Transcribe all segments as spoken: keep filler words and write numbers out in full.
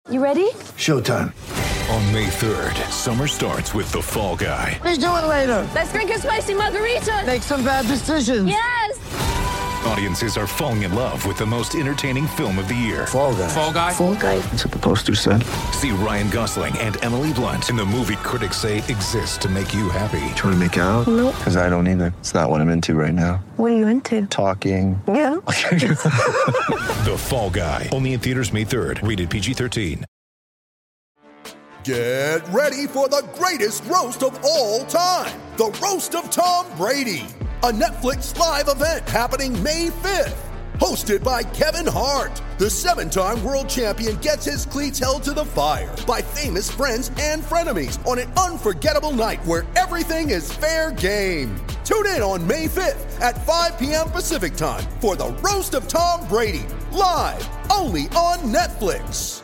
You ready? Showtime. On May third, summer starts with The Fall Guy. Let's do it later. Let's drink a spicy margarita. Make some bad decisions. Yes. Audiences are falling in love with the most entertaining film of the year. Fall Guy. Fall Guy. Fall Guy. That's what the poster said. See Ryan Gosling and Emily Blunt in the movie critics say exists to make you happy. Trying to make it out? Nope. Because I don't either. It's not what I'm into right now. What are you into? Talking. Yeah. The Fall Guy. Only in theaters May third. Rated P G thirteen. Get ready for the greatest roast of all time. The Roast of Tom Brady. A Netflix live event happening May fifth. Hosted by Kevin Hart. The seven-time world champion gets his cleats held to the fire by famous friends and frenemies on an unforgettable night where everything is fair game. Tune in on May fifth at five p.m. Pacific time for the Roast of Tom Brady. Live only on Netflix.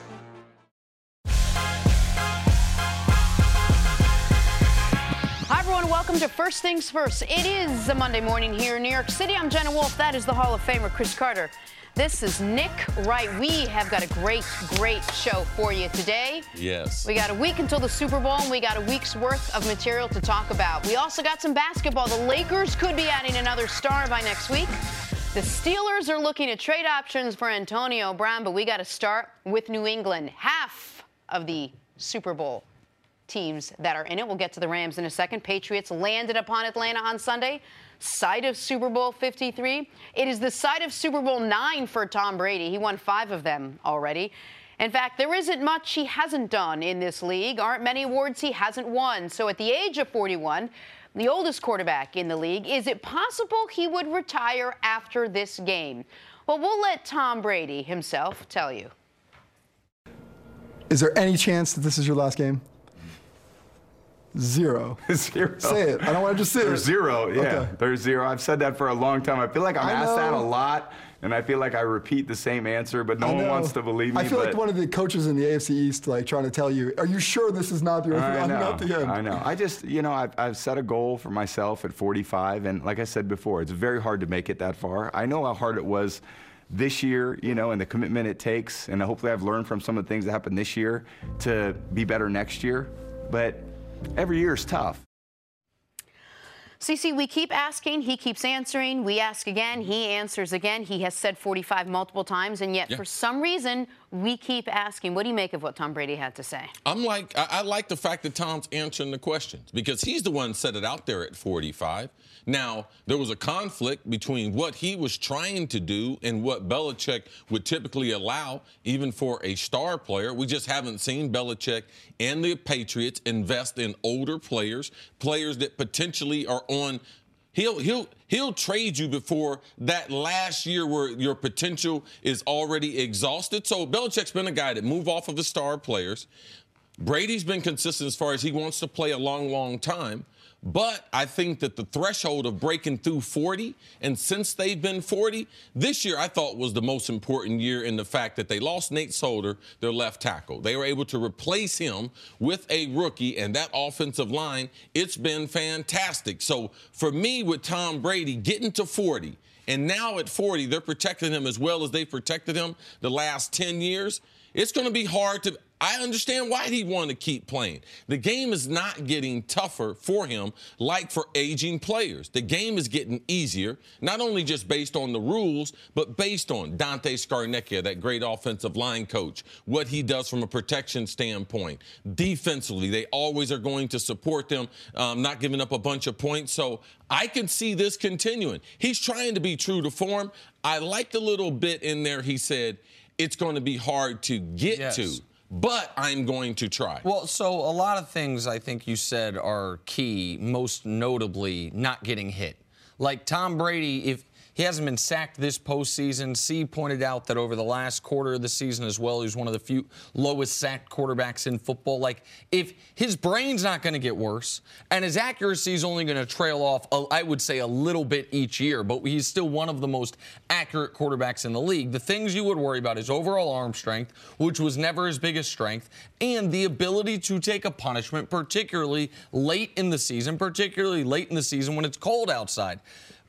Hi, everyone. Welcome to First Things First. It is a Monday morning here in New York City. I'm Jenna Wolf. That is the Hall of Famer, Chris Carter. This is Nick Wright. We have got a great, great show for you today. Yes. We got a week until the Super Bowl, and we got a week's worth of material to talk about. We also got some basketball. The Lakers could be adding another star by next week. The Steelers are looking at trade options for Antonio Brown, but we got to start with New England. Half of the Super Bowl teams that are in it. We'll get to the Rams in a second. Patriots landed upon Atlanta on Sunday, site of Super Bowl fifty-three. It is the site of Super Bowl nine for Tom Brady. He won five of them already. In fact, there isn't much he hasn't done in this league. Aren't many awards he hasn't won. So at the age of forty-one, the oldest quarterback in the league, is it possible he would retire after this game? Well, we'll let Tom Brady himself tell you. Is there any chance that this is your last game? Zero. Zero. Say it. I don't want to just say There's it. zero, yeah. Okay. There's zero. I've said that for a long time. I feel like I'm I asked that a know. lot, and I feel like I repeat the same answer, but no I one know. wants to believe me. I feel but like one of the coaches in the A F C East, like, trying to tell you, are you sure this is not your I I'm know. not the end. I know. I just, you know, I've, I've set a goal for myself at forty-five, and like I said before, it's very hard to make it that far. I know how hard it was this year, you know, and the commitment it takes, and hopefully I've learned from some of the things that happened this year to be better next year, but every year is tough. Cece, we keep asking, he keeps answering. We ask again, he answers again. He has said forty-five multiple times, and yet Yeah. for some reason, we keep asking. What do you make of what Tom Brady had to say? I'm like, I, I like the fact that Tom's answering the questions because he's the one who set it out there at forty-five. Now, there was a conflict between what he was trying to do and what Belichick would typically allow, even for a star player. We just haven't seen Belichick and the Patriots invest in older players, players that potentially are on. He'll he'll he'll trade you before that last year where your potential is already exhausted. So Belichick's been a guy that move off of the star players. Brady's been consistent as far as he wants to play a long, long time. But I think that the threshold of breaking through forty, and since they've been forty, this year I thought was the most important year in the fact that they lost Nate Solder, their left tackle. They were able to replace him with a rookie, and that offensive line, it's been fantastic. So for me, with Tom Brady getting to forty, and now at forty, they're protecting him as well as they've protected him the last ten years, it's going to be hard to – I understand why he wanted to keep playing. The game is not getting tougher for him like for aging players. The game is getting easier, not only just based on the rules, but based on Dante Scarnecchia, that great offensive line coach, what he does from a protection standpoint. Defensively, they always are going to support them, um, not giving up a bunch of points. So I can see this continuing. He's trying to be true to form. I liked a little bit in there he said it's going to be hard to get Yes. to. But I'm going to try. Well, so a lot of things I think you said are key, most notably not getting hit. Like Tom Brady, if he hasn't been sacked this postseason, C pointed out that over the last quarter of the season as well, he's one of the few lowest sacked quarterbacks in football. Like, if his brain's not going to get worse and his accuracy is only going to trail off, I would say, a little bit each year, but he's still one of the most accurate quarterbacks in the league. The things you would worry about is overall arm strength, which was never his biggest strength, and the ability to take a punishment, particularly late in the season, particularly late in the season when it's cold outside.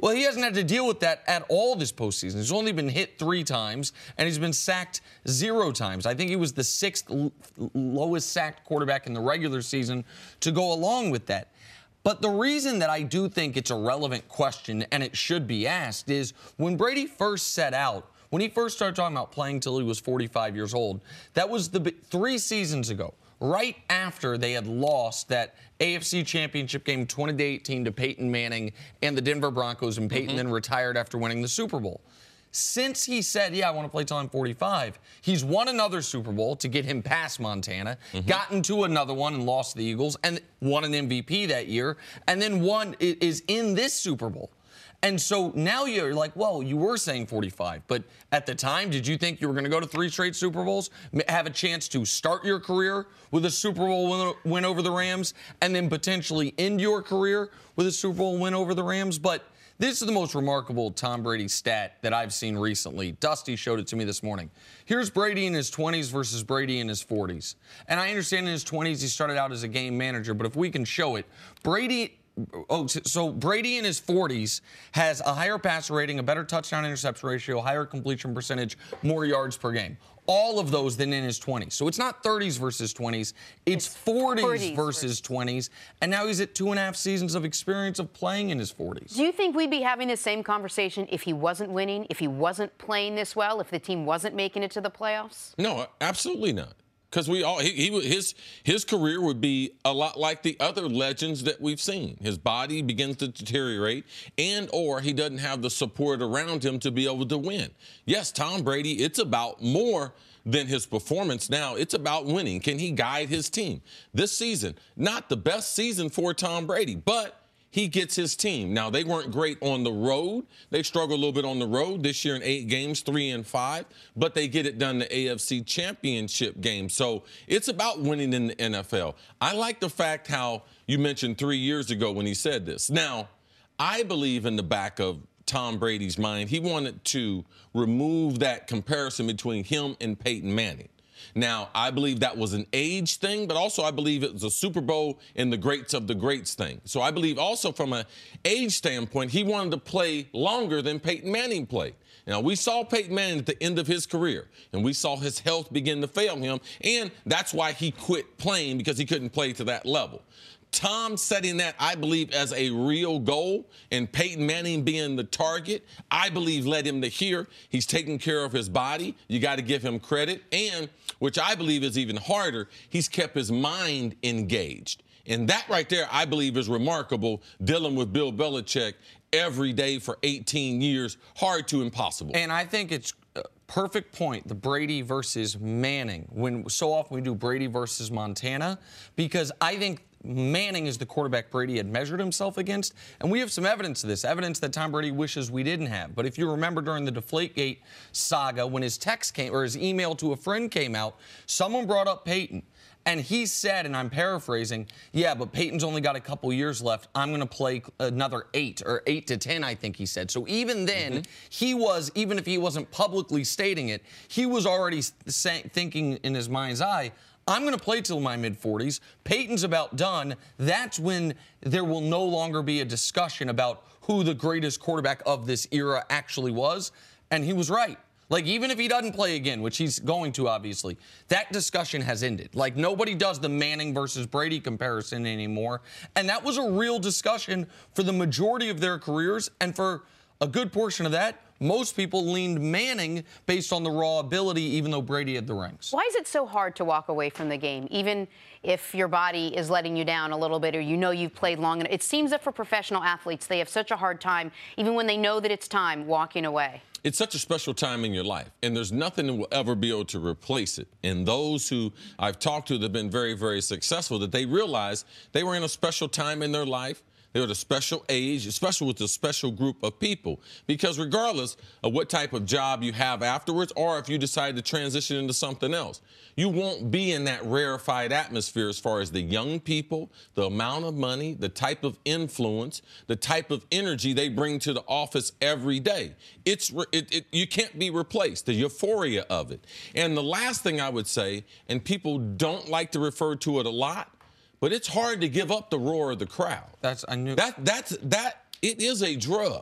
Well, he hasn't had to deal with that at all this postseason. He's only been hit three times, and he's been sacked zero times. I think he was the sixth l- lowest sacked quarterback in the regular season to go along with that. But the reason that I do think it's a relevant question and it should be asked is when Brady first set out, when he first started talking about playing till he was forty-five years old, that was the three seasons ago, right after they had lost that A F C Championship game twenty to eighteen to Peyton Manning and the Denver Broncos, and Peyton mm-hmm. then retired after winning the Super Bowl. Since he said, yeah, I want to play till I'm forty-five, he's won another Super Bowl to get him past Montana, mm-hmm. gotten to another one and lost the Eagles, and won an M V P that year, and then one is in this Super Bowl. And so now you're like, well, you were saying forty-five, but at the time, did you think you were going to go to three straight Super Bowls, have a chance to start your career with a Super Bowl win, win over the Rams, and then potentially end your career with a Super Bowl win over the Rams? But this is the most remarkable Tom Brady stat that I've seen recently. Dusty showed it to me this morning. Here's Brady in his twenties versus Brady in his forties. And I understand in his twenties he started out as a game manager, but if we can show it, Brady... Oh, so Brady in his forties has a higher passer rating, a better touchdown interception ratio, higher completion percentage, more yards per game. All of those than in his twenties. So it's not thirties versus twenties. It's, it's forties, forties versus twenties. And now he's at two and a half seasons of experience of playing in his forties. Do you think we'd be having the same conversation if he wasn't winning, if he wasn't playing this well, if the team wasn't making it to the playoffs? No, absolutely not. Because we all he, he his his career would be a lot like the other legends that we've seen. His body begins to deteriorate, and or he doesn't have the support around him to be able to win. Yes, Tom Brady, it's about more than his performance now. It's about winning. Can he guide his team? This season, not the best season for Tom Brady, but he gets his team. Now, they weren't great on the road. They struggled a little bit on the road this year in eight games, three and five, but they get it done in the A F C Championship game. So it's about winning in the N F L. I like the fact how you mentioned three years ago when he said this. Now, I believe in the back of Tom Brady's mind, he wanted to remove that comparison between him and Peyton Manning. Now, I believe that was an age thing, but also I believe it was a Super Bowl and the greats of the greats thing. So I believe also from an age standpoint, he wanted to play longer than Peyton Manning played. Now, we saw Peyton Manning at the end of his career, and we saw his health begin to fail him, and that's why he quit playing, because he couldn't play to that level. Tom setting that, I believe, as a real goal, and Peyton Manning being the target, I believe led him to here. He's taking care of his body. You got to give him credit. And, which I believe is even harder, he's kept his mind engaged. And that right there, I believe, is remarkable, dealing with Bill Belichick every day for eighteen years. Hard to impossible. And I think it's a perfect point, the Brady versus Manning, when so often we do Brady versus Montana, because I think Manning is the quarterback Brady had measured himself against, and we have some evidence of this, evidence that Tom Brady wishes we didn't have. But if you remember during the Deflategate saga, when his text came, or his email to a friend came out, someone brought up Peyton, and he said, and I'm paraphrasing, yeah, but Peyton's only got a couple years left. I'm going to play another eight, or eight to ten, I think he said. So even then, mm-hmm. he was, even if he wasn't publicly stating it, he was already say, thinking in his mind's eye, I'm going to play till my mid-forties. Peyton's about done. That's when there will no longer be a discussion about who the greatest quarterback of this era actually was. And he was right. Like, even if he doesn't play again, which he's going to, obviously, that discussion has ended. Like, nobody does the Manning versus Brady comparison anymore. And that was a real discussion for the majority of their careers. And for a good portion of that, most people leaned Manning based on the raw ability, even though Brady had the rings. Why is it so hard to walk away from the game, even if your body is letting you down a little bit, or you know you've played long enough? It seems that for professional athletes, they have such a hard time, even when they know that it's time, walking away. It's such a special time in your life, and there's nothing that will ever be able to replace it. And those who I've talked to that have been very, very successful, that they realize they were in a special time in their life. They were at a special age, especially with a special group of people. Because regardless of what type of job you have afterwards, or if you decide to transition into something else, you won't be in that rarefied atmosphere as far as the young people, the amount of money, the type of influence, the type of energy they bring to the office every day. It's it, it, you can't be replaced, the euphoria of it. And the last thing I would say, and people don't like to refer to it a lot, but it's hard to give up the roar of the crowd. That's I knew that that's that it is a drug.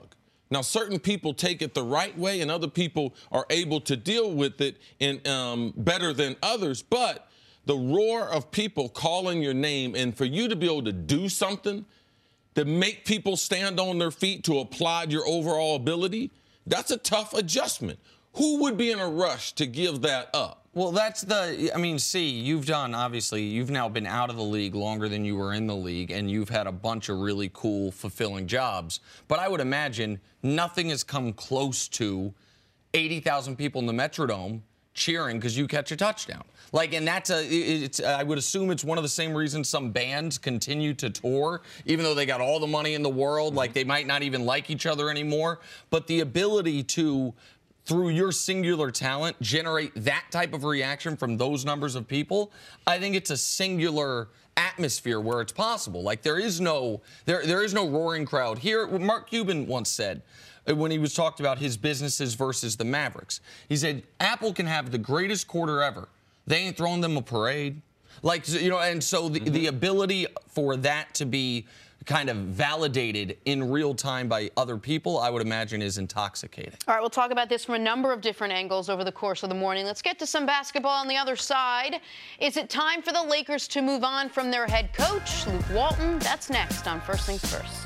Now, certain people take it the right way, and other people are able to deal with it in um, better than others. But the roar of people calling your name, and for you to be able to do something to make people stand on their feet, to applaud your overall ability, that's a tough adjustment. Who would be in a rush to give that up? Well, that's the, I mean, see, you've done, obviously, you've now been out of the league longer than you were in the league, and you've had a bunch of really cool, fulfilling jobs. But I would imagine nothing has come close to eighty thousand people in the Metrodome cheering because you catch a touchdown. Like, and that's a, it's, I would assume it's one of the same reasons some bands continue to tour, even though they got all the money in the world, like they might not even like each other anymore. But the ability to, through your singular talent, generate that type of reaction from those numbers of people, I think it's a singular atmosphere where it's possible. Like there is no, there, there is no roaring crowd here. Mark Cuban once said, when he was talked about his businesses versus the Mavericks, he said, Apple can have the greatest quarter ever. They ain't throwing them a parade. Like, you know, and so the, mm-hmm. the ability for that to be kind of validated in real time by other people, I would imagine, is intoxicating. All right, we'll talk about this from a number of different angles over the course of the morning. Let's get to some basketball on the other side. Is it time for the Lakers to move on from their head coach, Luke Walton? That's next on First Things First.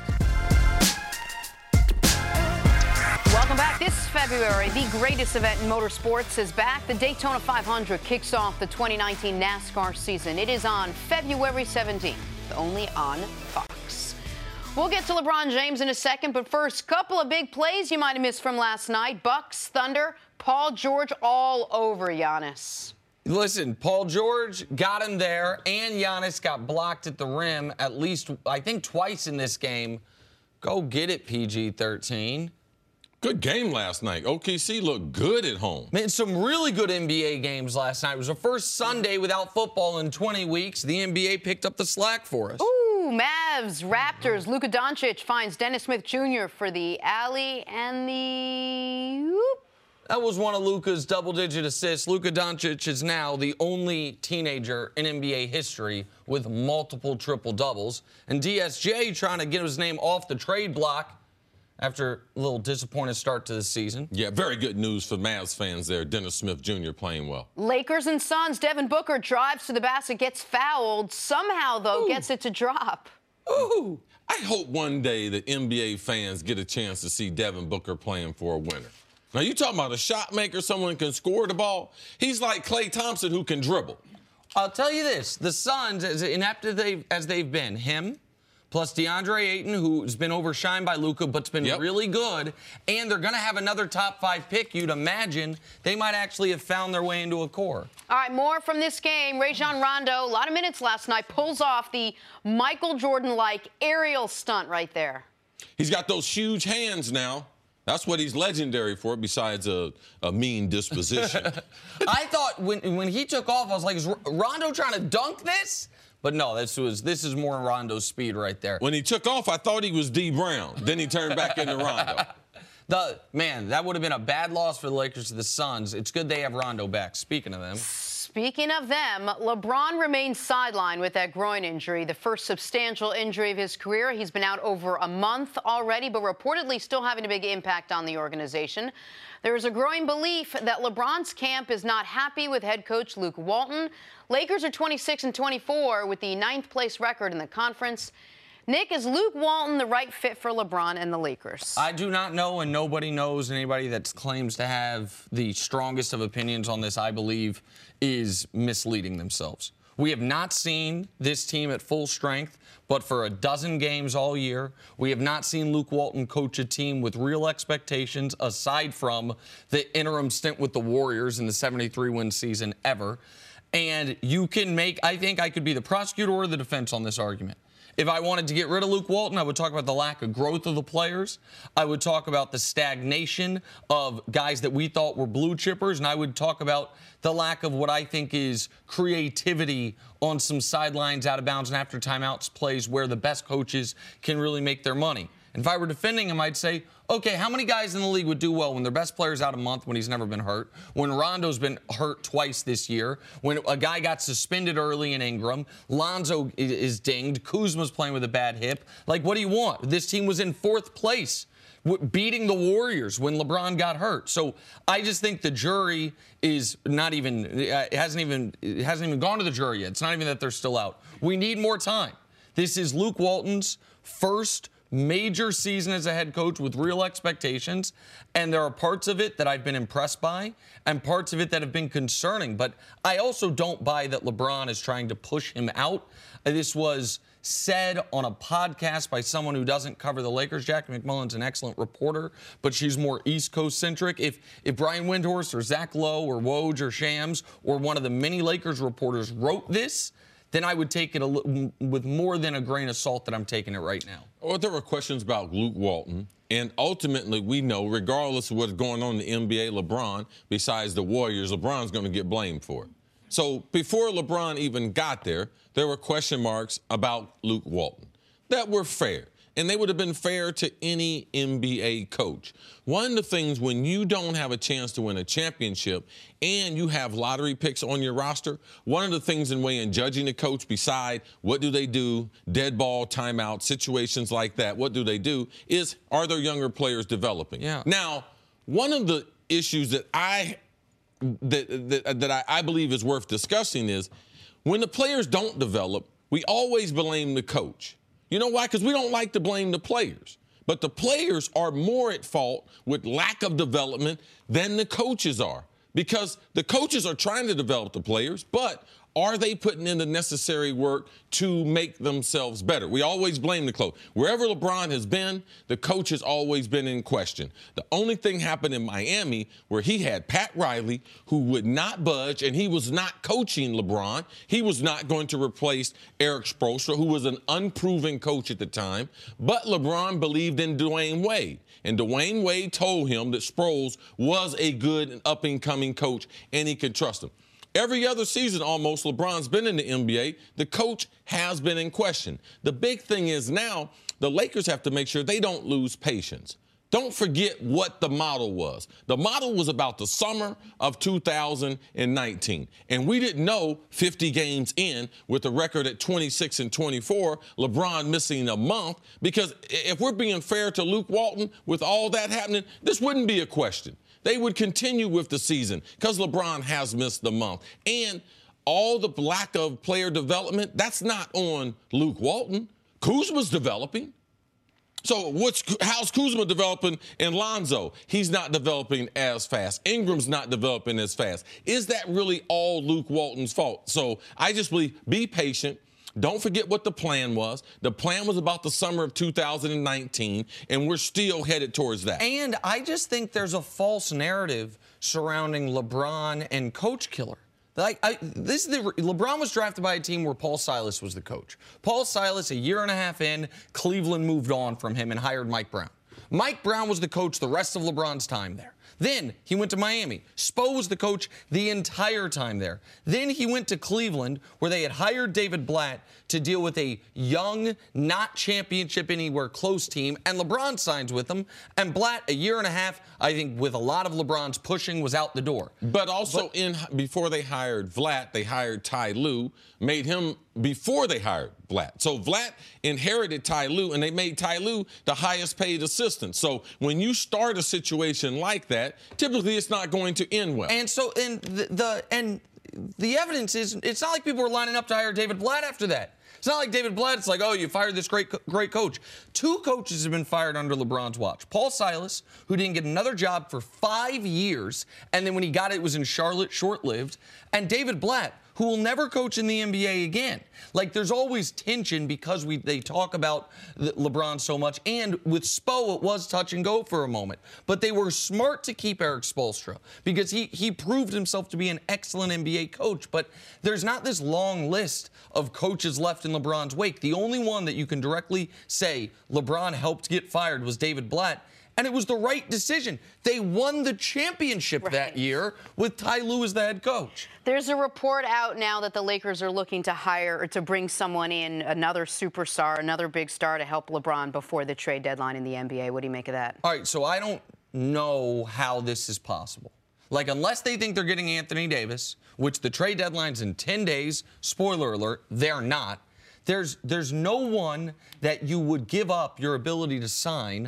Welcome back. This February, the greatest event in motorsports is back. The Daytona five hundred kicks off the twenty nineteen NASCAR season. It is on February seventeenth, only on Fox. We'll get to LeBron James in a second, but first, couple of big plays you might have missed from last night. Bucks, Thunder, Paul George all over Giannis. Listen, Paul George got him there, and Giannis got blocked at the rim at least, I think, twice in this game. Go get it, P G thirteen. Good game last night. O K C looked good at home. Man, some really good N B A games last night. It was the first Sunday without football in twenty weeks. The N B A picked up the slack for us. Ooh, Mavs, Raptors. Luka Doncic finds Dennis Smith Junior for the alley and the... Whoop. That was one of Luka's double-digit assists. Luka Doncic is now the only teenager in N B A history with multiple triple-doubles. And D S J trying to get his name off the trade block after a little disappointed start to the season. Yeah, very good news for Mavs fans there. Dennis Smith Junior playing well. Lakers and Suns. Devin Booker drives to the basket, gets fouled. Somehow, though, Ooh. gets it to drop. Ooh. I hope one day that N B A fans get a chance to see Devin Booker playing for a winner. Now, you talking about a shot maker, someone who can score the ball. He's like Klay Thompson who can dribble. I'll tell you this. The Suns, as inept as they've, as they've been, him, plus DeAndre Ayton, who's been overshined by Luka, but's been yep. really good. And they're going to have another top five pick. You'd imagine they might actually have found their way into a core. All right, more from this game. Rajon Rondo, a lot of minutes last night, pulls off the Michael Jordan-like aerial stunt right there. He's got those huge hands now. That's what he's legendary for, besides a, a mean disposition. I thought when, when he took off, I was like, is Rondo trying to dunk this? But no, this was this is more Rondo's speed right there. When he took off, I thought he was D. Brown. Then he turned back into Rondo. The man, that would have been a bad loss for the Lakers to the Suns. It's good they have Rondo back. Speaking of them. Speaking of them, LeBron remains sidelined with that groin injury, the first substantial injury of his career. He's been out over a month already, but reportedly still having a big impact on the organization. There is a growing belief that LeBron's camp is not happy with head coach Luke Walton. Lakers are twenty-six and twenty-four with the ninth place record in the conference. Nick, is Luke Walton the right fit for LeBron and the Lakers? I do not know, and nobody knows. Anybody that claims to have the strongest of opinions on this, I believe, is misleading themselves. We have not seen this team at full strength, but for a dozen games all year, we have not seen Luke Walton coach a team with real expectations, aside from the interim stint with the Warriors in the seventy-three win season ever. And you can make, I think I could be the prosecutor or the defense on this argument. If I wanted to get rid of Luke Walton, I would talk about the lack of growth of the players. I would talk about the stagnation of guys that we thought were blue chippers, and I would talk about the lack of what I think is creativity on some sidelines, out of bounds, and after timeouts plays where the best coaches can really make their money. And if I were defending him, I'd say, okay, how many guys in the league would do well when their best player's out a month, when he's never been hurt, when Rondo's been hurt twice this year, when a guy got suspended early in Ingram, Lonzo is dinged, Kuzma's playing with a bad hip. Like, what do you want? This team was in fourth place w- beating the Warriors when LeBron got hurt. So I just think the jury is not even, it hasn't even, it hasn't even gone to the jury yet. It's not even that they're still out. We need more time. This is Luke Walton's first major season as a head coach with real expectations, and there are parts of it that I've been impressed by and parts of it that have been concerning. But I also don't buy that LeBron is trying to push him out. This was said on a podcast by someone who doesn't cover the Lakers. Jackie McMullen's an excellent reporter, but she's more East Coast centric. If if Brian Windhorst or Zach Lowe or Woj or Shams or one of the many Lakers reporters wrote this, then I would take it a li- with more than a grain of salt that I'm taking it right now. Well, there were questions about Luke Walton, and ultimately we know, regardless of what's going on in the N B A, LeBron, besides the Warriors, LeBron's going to get blamed for it. So before LeBron even got there, there were question marks about Luke Walton that were fair, and they would have been fair to any N B A coach. One of the things when you don't have a chance to win a championship and you have lottery picks on your roster, one of the things in way in judging the coach beside what do they do, dead ball, timeout, situations like that, what do they do, is are their younger players developing? Yeah. Now, one of the issues that I that, that, that I, I believe is worth discussing is when the players don't develop, we always blame the coach. You know why? Because we don't like to blame the players. But the players are more at fault with lack of development than the coaches are. Because the coaches are trying to develop the players, but are they putting in the necessary work to make themselves better? We always blame the coach. Wherever LeBron has been, the coach has always been in question. The only thing happened in Miami where he had Pat Riley, who would not budge, and he was not coaching LeBron. He was not going to replace Eric Spoelstra, who was an unproven coach at the time. But LeBron believed in Dwayne Wade. And Dwayne Wade told him that Sproles was a good and up-and-coming coach, and he could trust him. Every other season, almost, LeBron's been in the N B A. The coach has been in question. The big thing is now the Lakers have to make sure they don't lose patience. Don't forget what the model was. The model was about the summer of two thousand nineteen. And we didn't know fifty games in with a record at twenty-six and twenty-four, LeBron missing a month, because if we're being fair to Luke Walton with all that happening, this wouldn't be a question. They would continue with the season because LeBron has missed the month. And all the lack of player development, that's not on Luke Walton. Kuzma's developing. So what's, how's Kuzma developing in Lonzo? He's not developing as fast. Ingram's not developing as fast. Is that really all Luke Walton's fault? So I just believe, be patient. Don't forget what the plan was. The plan was about the summer of two thousand nineteen, and we're still headed towards that. And I just think there's a false narrative surrounding LeBron and Coach Killer. Like, I, this is the LeBron was drafted by a team where Paul Silas was the coach. Paul Silas, a year and a half in, Cleveland moved on from him and hired Mike Brown. Mike Brown was the coach the rest of LeBron's time there. Then he went to Miami. Spo was the coach the entire time there. Then he went to Cleveland, where they had hired David Blatt to deal with a young, not championship anywhere close team, and LeBron signs with them. And Blatt, a year and a half, I think with a lot of LeBron's pushing, was out the door. But also, but, in before they hired Vlatt, they hired Ty Lue, made him before they hired Blatt. So Vlatt inherited Ty Lue, and they made Ty Lue the highest paid assistant. So when you start a situation like that, typically it's not going to end well. And so, and the, the and the evidence is, it's not like people were lining up to hire David Blatt after that. It's not like David Blatt, it's like, oh, you fired this great great coach. Two coaches have been fired under LeBron's watch. Paul Silas, who didn't get another job for five years, and then when he got it, it was in Charlotte, short-lived. And David Blatt, who will never coach in the N B A again. Like, there's always tension because we they talk about LeBron so much. And with Spo, it was touch and go for a moment. But they were smart to keep Eric Spoelstra because he, he proved himself to be an excellent N B A coach. But there's not this long list of coaches left in LeBron's wake. The only one that you can directly say LeBron helped get fired was David Blatt. And it was the right decision. They won the championship right. that year with Ty Lue as the head coach. There's a report out now that the Lakers are looking to hire or to bring someone in, another superstar, another big star to help LeBron before the trade deadline in the N B A. What do you make of that? All right, so I don't know how this is possible. Like, unless they think they're getting Anthony Davis, which the trade deadline's in ten days, spoiler alert, they're not. There's, there's no one that you would give up your ability to sign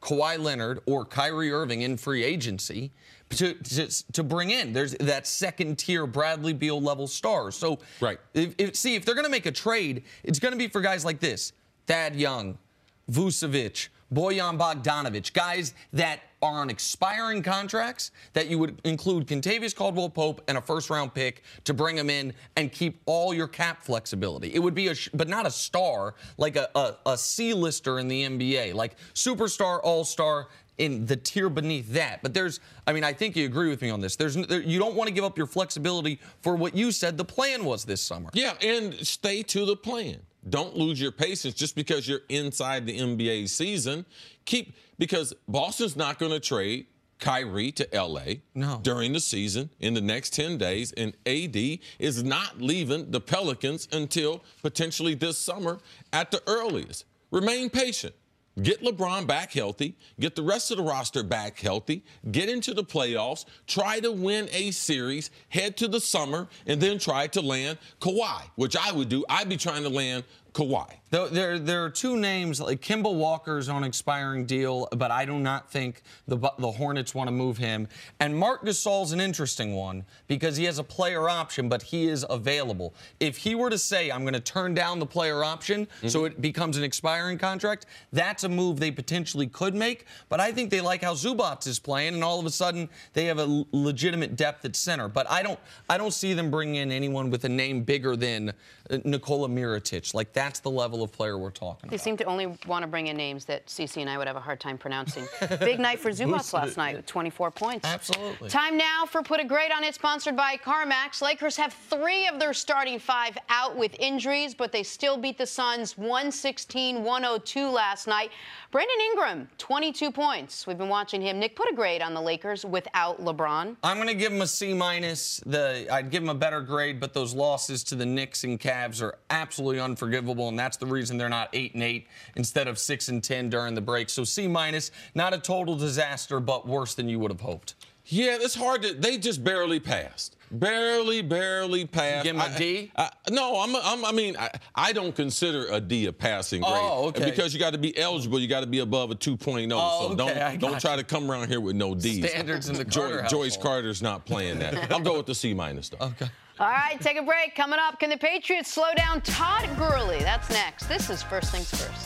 Kawhi Leonard or Kyrie Irving in free agency to, to, to bring in. There's that second-tier Bradley Beal level star. So, right. If, if, see, if they're going to make a trade, it's going to be for guys like this: Thad Young, Vucevic, Bojan Bogdanovic, guys that are on expiring contracts that you would include Kentavious Caldwell-Pope and a first-round pick to bring them in and keep all your cap flexibility. It would be a, but not a star, like a, a, a C-lister in the N B A, like superstar, all-star in the tier beneath that. But there's, I mean, I think you agree with me on this. There's, there, you don't want to give up your flexibility for what you said the plan was this summer. Yeah, and stay to the plan. Don't lose your patience just because you're inside the N B A season. Keep because Boston's not going to trade Kyrie to L A no. during the season in the next ten days, and A D is not leaving the Pelicans until potentially this summer at the earliest. Remain patient. Get LeBron back healthy. Get the rest of the roster back healthy. Get into the playoffs. Try to win a series. Head to the summer, and then try to land Kawhi, which I would do. I'd be trying to land Kawhi. There, there are two names, like Kemba Walker's on expiring deal, but I do not think the the Hornets want to move him. And Marc Gasol's an interesting one because he has a player option, but he is available. If he were to say, I'm going to turn down the player option, mm-hmm. so it becomes an expiring contract, that's a move they potentially could make. But I think they like how Zubac is playing, and all of a sudden they have a legitimate depth at center. But I don't, I don't see them bringing in anyone with a name bigger than Nikola Mirotic. Like, that's the level of player we're talking they about. They seem to only want to bring in names that Cece and I would have a hard time pronouncing. Big night for Zubac last night with twenty-four points. Absolutely. Time now for Put a Grade on It, sponsored by CarMax. Lakers have three of their starting five out with injuries, but they still beat the Suns one sixteen one oh two last night. Brandon Ingram, twenty-two points. We've been watching him. Nick, put a grade on the Lakers without LeBron. I'm going to give him a C minus. The I'd give him a better grade, but those losses to the Knicks and Cavs are absolutely unforgivable, and that's the reason they're not eight and eight instead of six and ten during the break. So C minus, not a total disaster, but worse than you would have hoped. Yeah, it's hard to. They just barely passed. Barely, barely passed. You give him a D? I, I, no, I'm, I'm, I mean, I, I don't consider a D a passing grade. Oh, okay. Because you got to be eligible, you got to be above a two point oh. Oh, so okay, don't I don't got try you. to come around here with no D's. Standards in the jo- Carter Joyce household. Carter's not playing that. I'll go with the C minus though. Okay. All right, take a break. Coming up, can the Patriots slow down Todd Gurley? That's next. This is First Things First.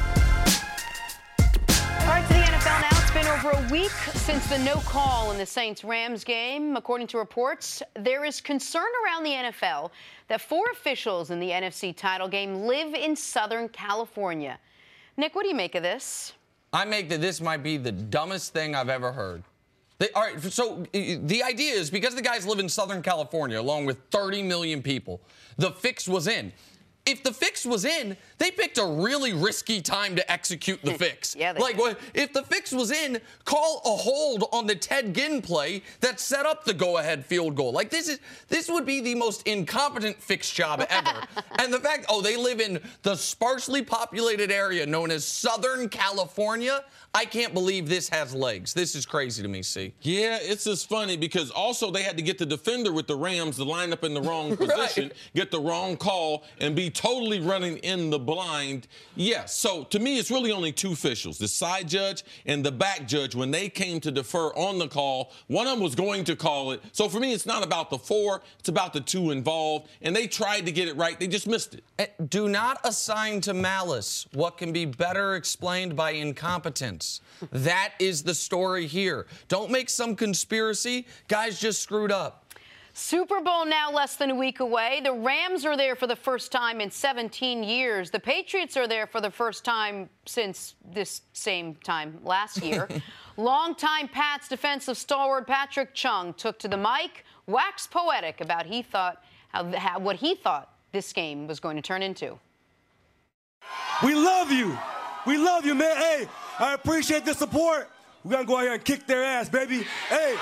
All right, to the N F L now. It's been over a week since the no call in the Saints-Rams game. According to reports, there is concern around the N F L that four officials in the N F C title game live in Southern California. Nick, what do you make of this? I make that this might be the dumbest thing I've ever heard. They, all right, so the idea is because the guys live in Southern California along with thirty million people, the fix was in. If the fix was in, they picked a really risky time to execute the fix. Yeah, they like, did. if the fix was in, call a hold on the Ted Ginn play that set up the go-ahead field goal. Like, this is this would be the most incompetent fix job ever. And the fact, oh, they live in the sparsely populated area known as Southern California. I can't believe this has legs. This is crazy to me, see. Yeah, it's just funny because also they had to get the defender with the Rams to line up in the wrong position, Right. get the wrong call, and be totally running in the blind. Yes, so to me, it's really only two officials, the side judge and the back judge. When they came to defer on the call, one of them was going to call it. So for me, it's not about the four, it's about the two involved, and they tried to get it right. They just missed it. Do not assign to malice what can be better explained by incompetence. That is the story here. Don't make some conspiracy. Guys just screwed up. Super Bowl now less than a week away. The Rams are there for the first time in seventeen years. The Patriots are there for the first time since this same time last year. Longtime Pats defensive stalwart Patrick Chung took to the mic, waxed poetic about he thought how, how, what he thought this game was going to turn into. We love you. We love you, man. Hey, I appreciate the support. We're going to go out here and kick their ass, baby. Hey.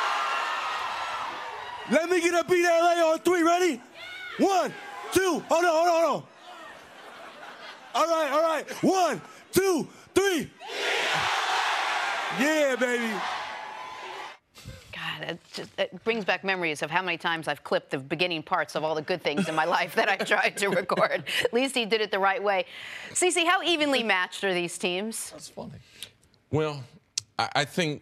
Let me get a beat L A on three. Ready? One, two. Hold on, hold on, hold on. All right, all right. One, two, three. Yeah, baby. God, it, just, it brings back memories of how many times I've clipped the beginning parts of all the good things in my life that I tried to record. At least he did it the right way. Cece, how evenly matched are these teams? That's funny. Well, I, I think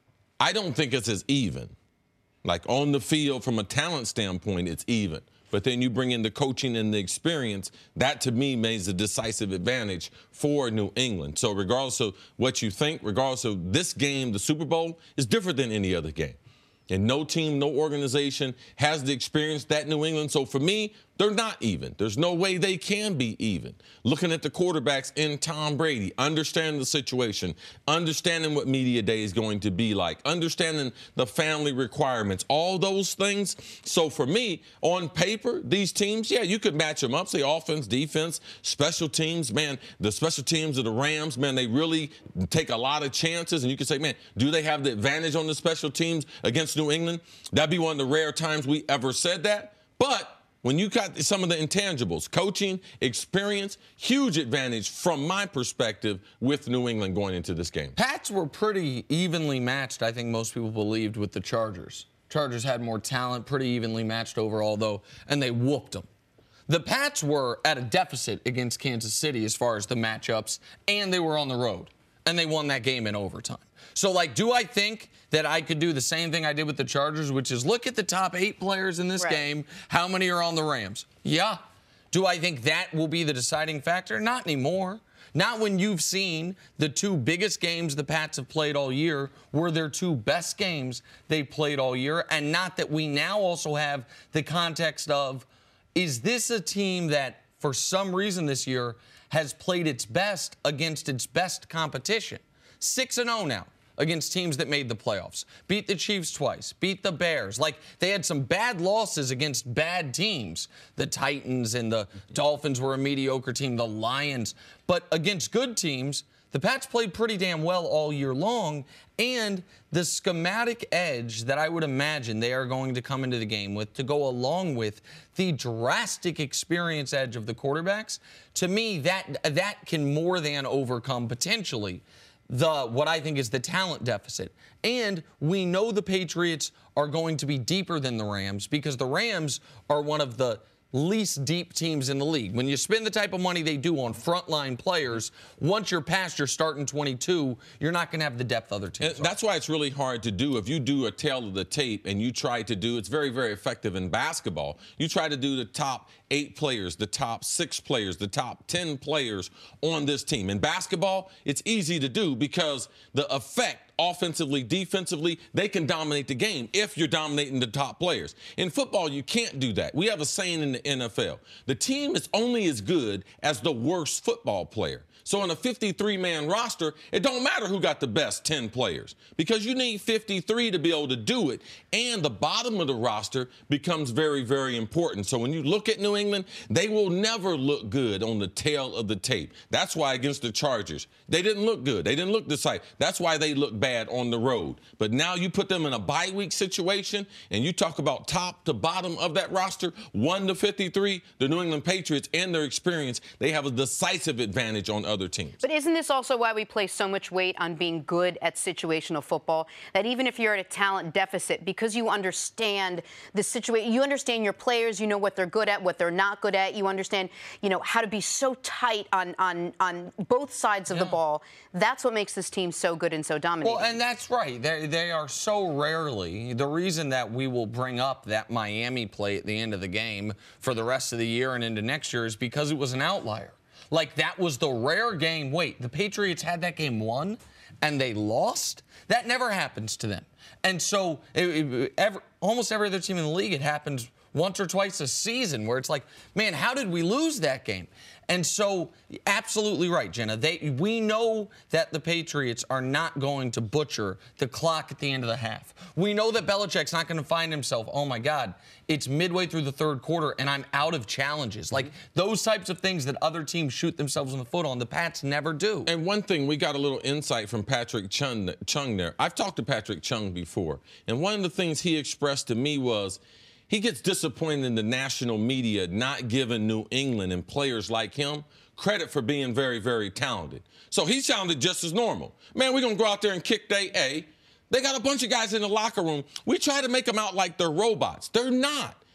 I don't think it's as even. Like on the field, from a talent standpoint, it's even. But then you bring in the coaching and the experience. That, to me, makes a decisive advantage for New England. So regardless of what you think, regardless of this game, the Super Bowl is different than any other game. And no team, no organization has the experience that New England. So for me, they're not even. There's no way they can be even. Looking at the quarterbacks in Tom Brady, understanding the situation, understanding what media day is going to be like, understanding the family requirements, all those things. So for me, on paper, these teams, yeah, you could match them up, say offense, defense, special teams. Man, the special teams of the Rams, man, they really take a lot of chances. And you can say, man, do they have the advantage on the special teams against New England? That'd be one of the rare times we ever said that. But when you got some of the intangibles, coaching, experience, huge advantage from my perspective with New England going into this game. Pats were pretty evenly matched, I think most people believed, with the Chargers. Chargers had more talent, pretty evenly matched overall, though, and they whooped them. The Pats were at a deficit against Kansas City as far as the matchups, and they were on the road, and they won that game in overtime. So, like, do I think that I could do the same thing I did with the Chargers, which is look at the top eight players in this right. game, how many are on the Rams? Yeah. Do I think that will be the deciding factor? Not anymore. Not when you've seen the two biggest games the Pats have played all year were their two best games they played all year, and not that we now also have the context of, is this a team that, for some reason this year, has played its best against its best competition? six and oh now against teams that made the playoffs. Beat the Chiefs twice. Beat the Bears. Like, they had some bad losses against bad teams. The Titans and the Dolphins were a mediocre team. The Lions. But against good teams, the Pats played pretty damn well all year long. And the schematic edge that I would imagine they are going to come into the game with to go along with the drastic experience edge of the quarterbacks, to me, that that can more than overcome potentially the what I think is the talent deficit. And we know the Patriots are going to be deeper than the Rams because the Rams are one of the least deep teams in the league. When you spend the type of money they do on frontline players, once you're past your starting twenty-two, you're not going to have the depth other teams. And that's why it's really hard to do. If you do a tail of the tape and you try to do, it's very, very effective in basketball. You try to do the top eight players, the top six players, the top ten players on this team. In basketball, it's easy to do because the effect offensively, defensively, they can dominate the game if you're dominating the top players. In football, you can't do that. We have a saying in the N F L. The team is only as good as the worst football player. So on a fifty-three man roster, it don't matter who got the best ten players because you need fifty-three to be able to do it. And the bottom of the roster becomes very, very important. So when you look at New England, they will never look good on the tail of the tape. That's why against the Chargers, they didn't look good. They didn't look decisive. That's why they look bad on the road. But now you put them in a bye week situation and you talk about top to bottom of that roster, one to fifty-three, the New England Patriots and their experience, they have a decisive advantage on other teams. But isn't this also why we place so much weight on being good at situational football? That even if you're at a talent deficit, because you understand the situation, you understand your players, you know what they're good at, what they're not good at, you understand, you know, how to be so tight on on on both sides of yeah. the ball. That's what makes this team so good and so dominating. Well, and that's right. They they are so rarely. The reason that we will bring up that Miami play at the end of the game for the rest of the year and into next year is because it was an outlier. Like, that was the rare game. Wait, the Patriots had that game won and they lost? That never happens to them. And so it, it, every, almost every other team in the league, it happens once or twice a season where it's like, man, how did we lose that game? And so, absolutely right, Jenna. They, we know that the Patriots are not going to butcher the clock at the end of the half. We know that Belichick's not going to find himself, oh, my God, it's midway through the third quarter, and I'm out of challenges. Like, those types of things that other teams shoot themselves in the foot on, the Pats never do. And one thing, we got a little insight from Patrick Chung, Chung there. I've talked to Patrick Chung before, and one of the things he expressed to me was, he gets disappointed in the national media not giving New England and players like him credit for being very, very talented. So he sounded just as normal. Man, we're going to go out there and kick they A. They got a bunch of guys in the locker room. We try to make them out like they're robots. They're not.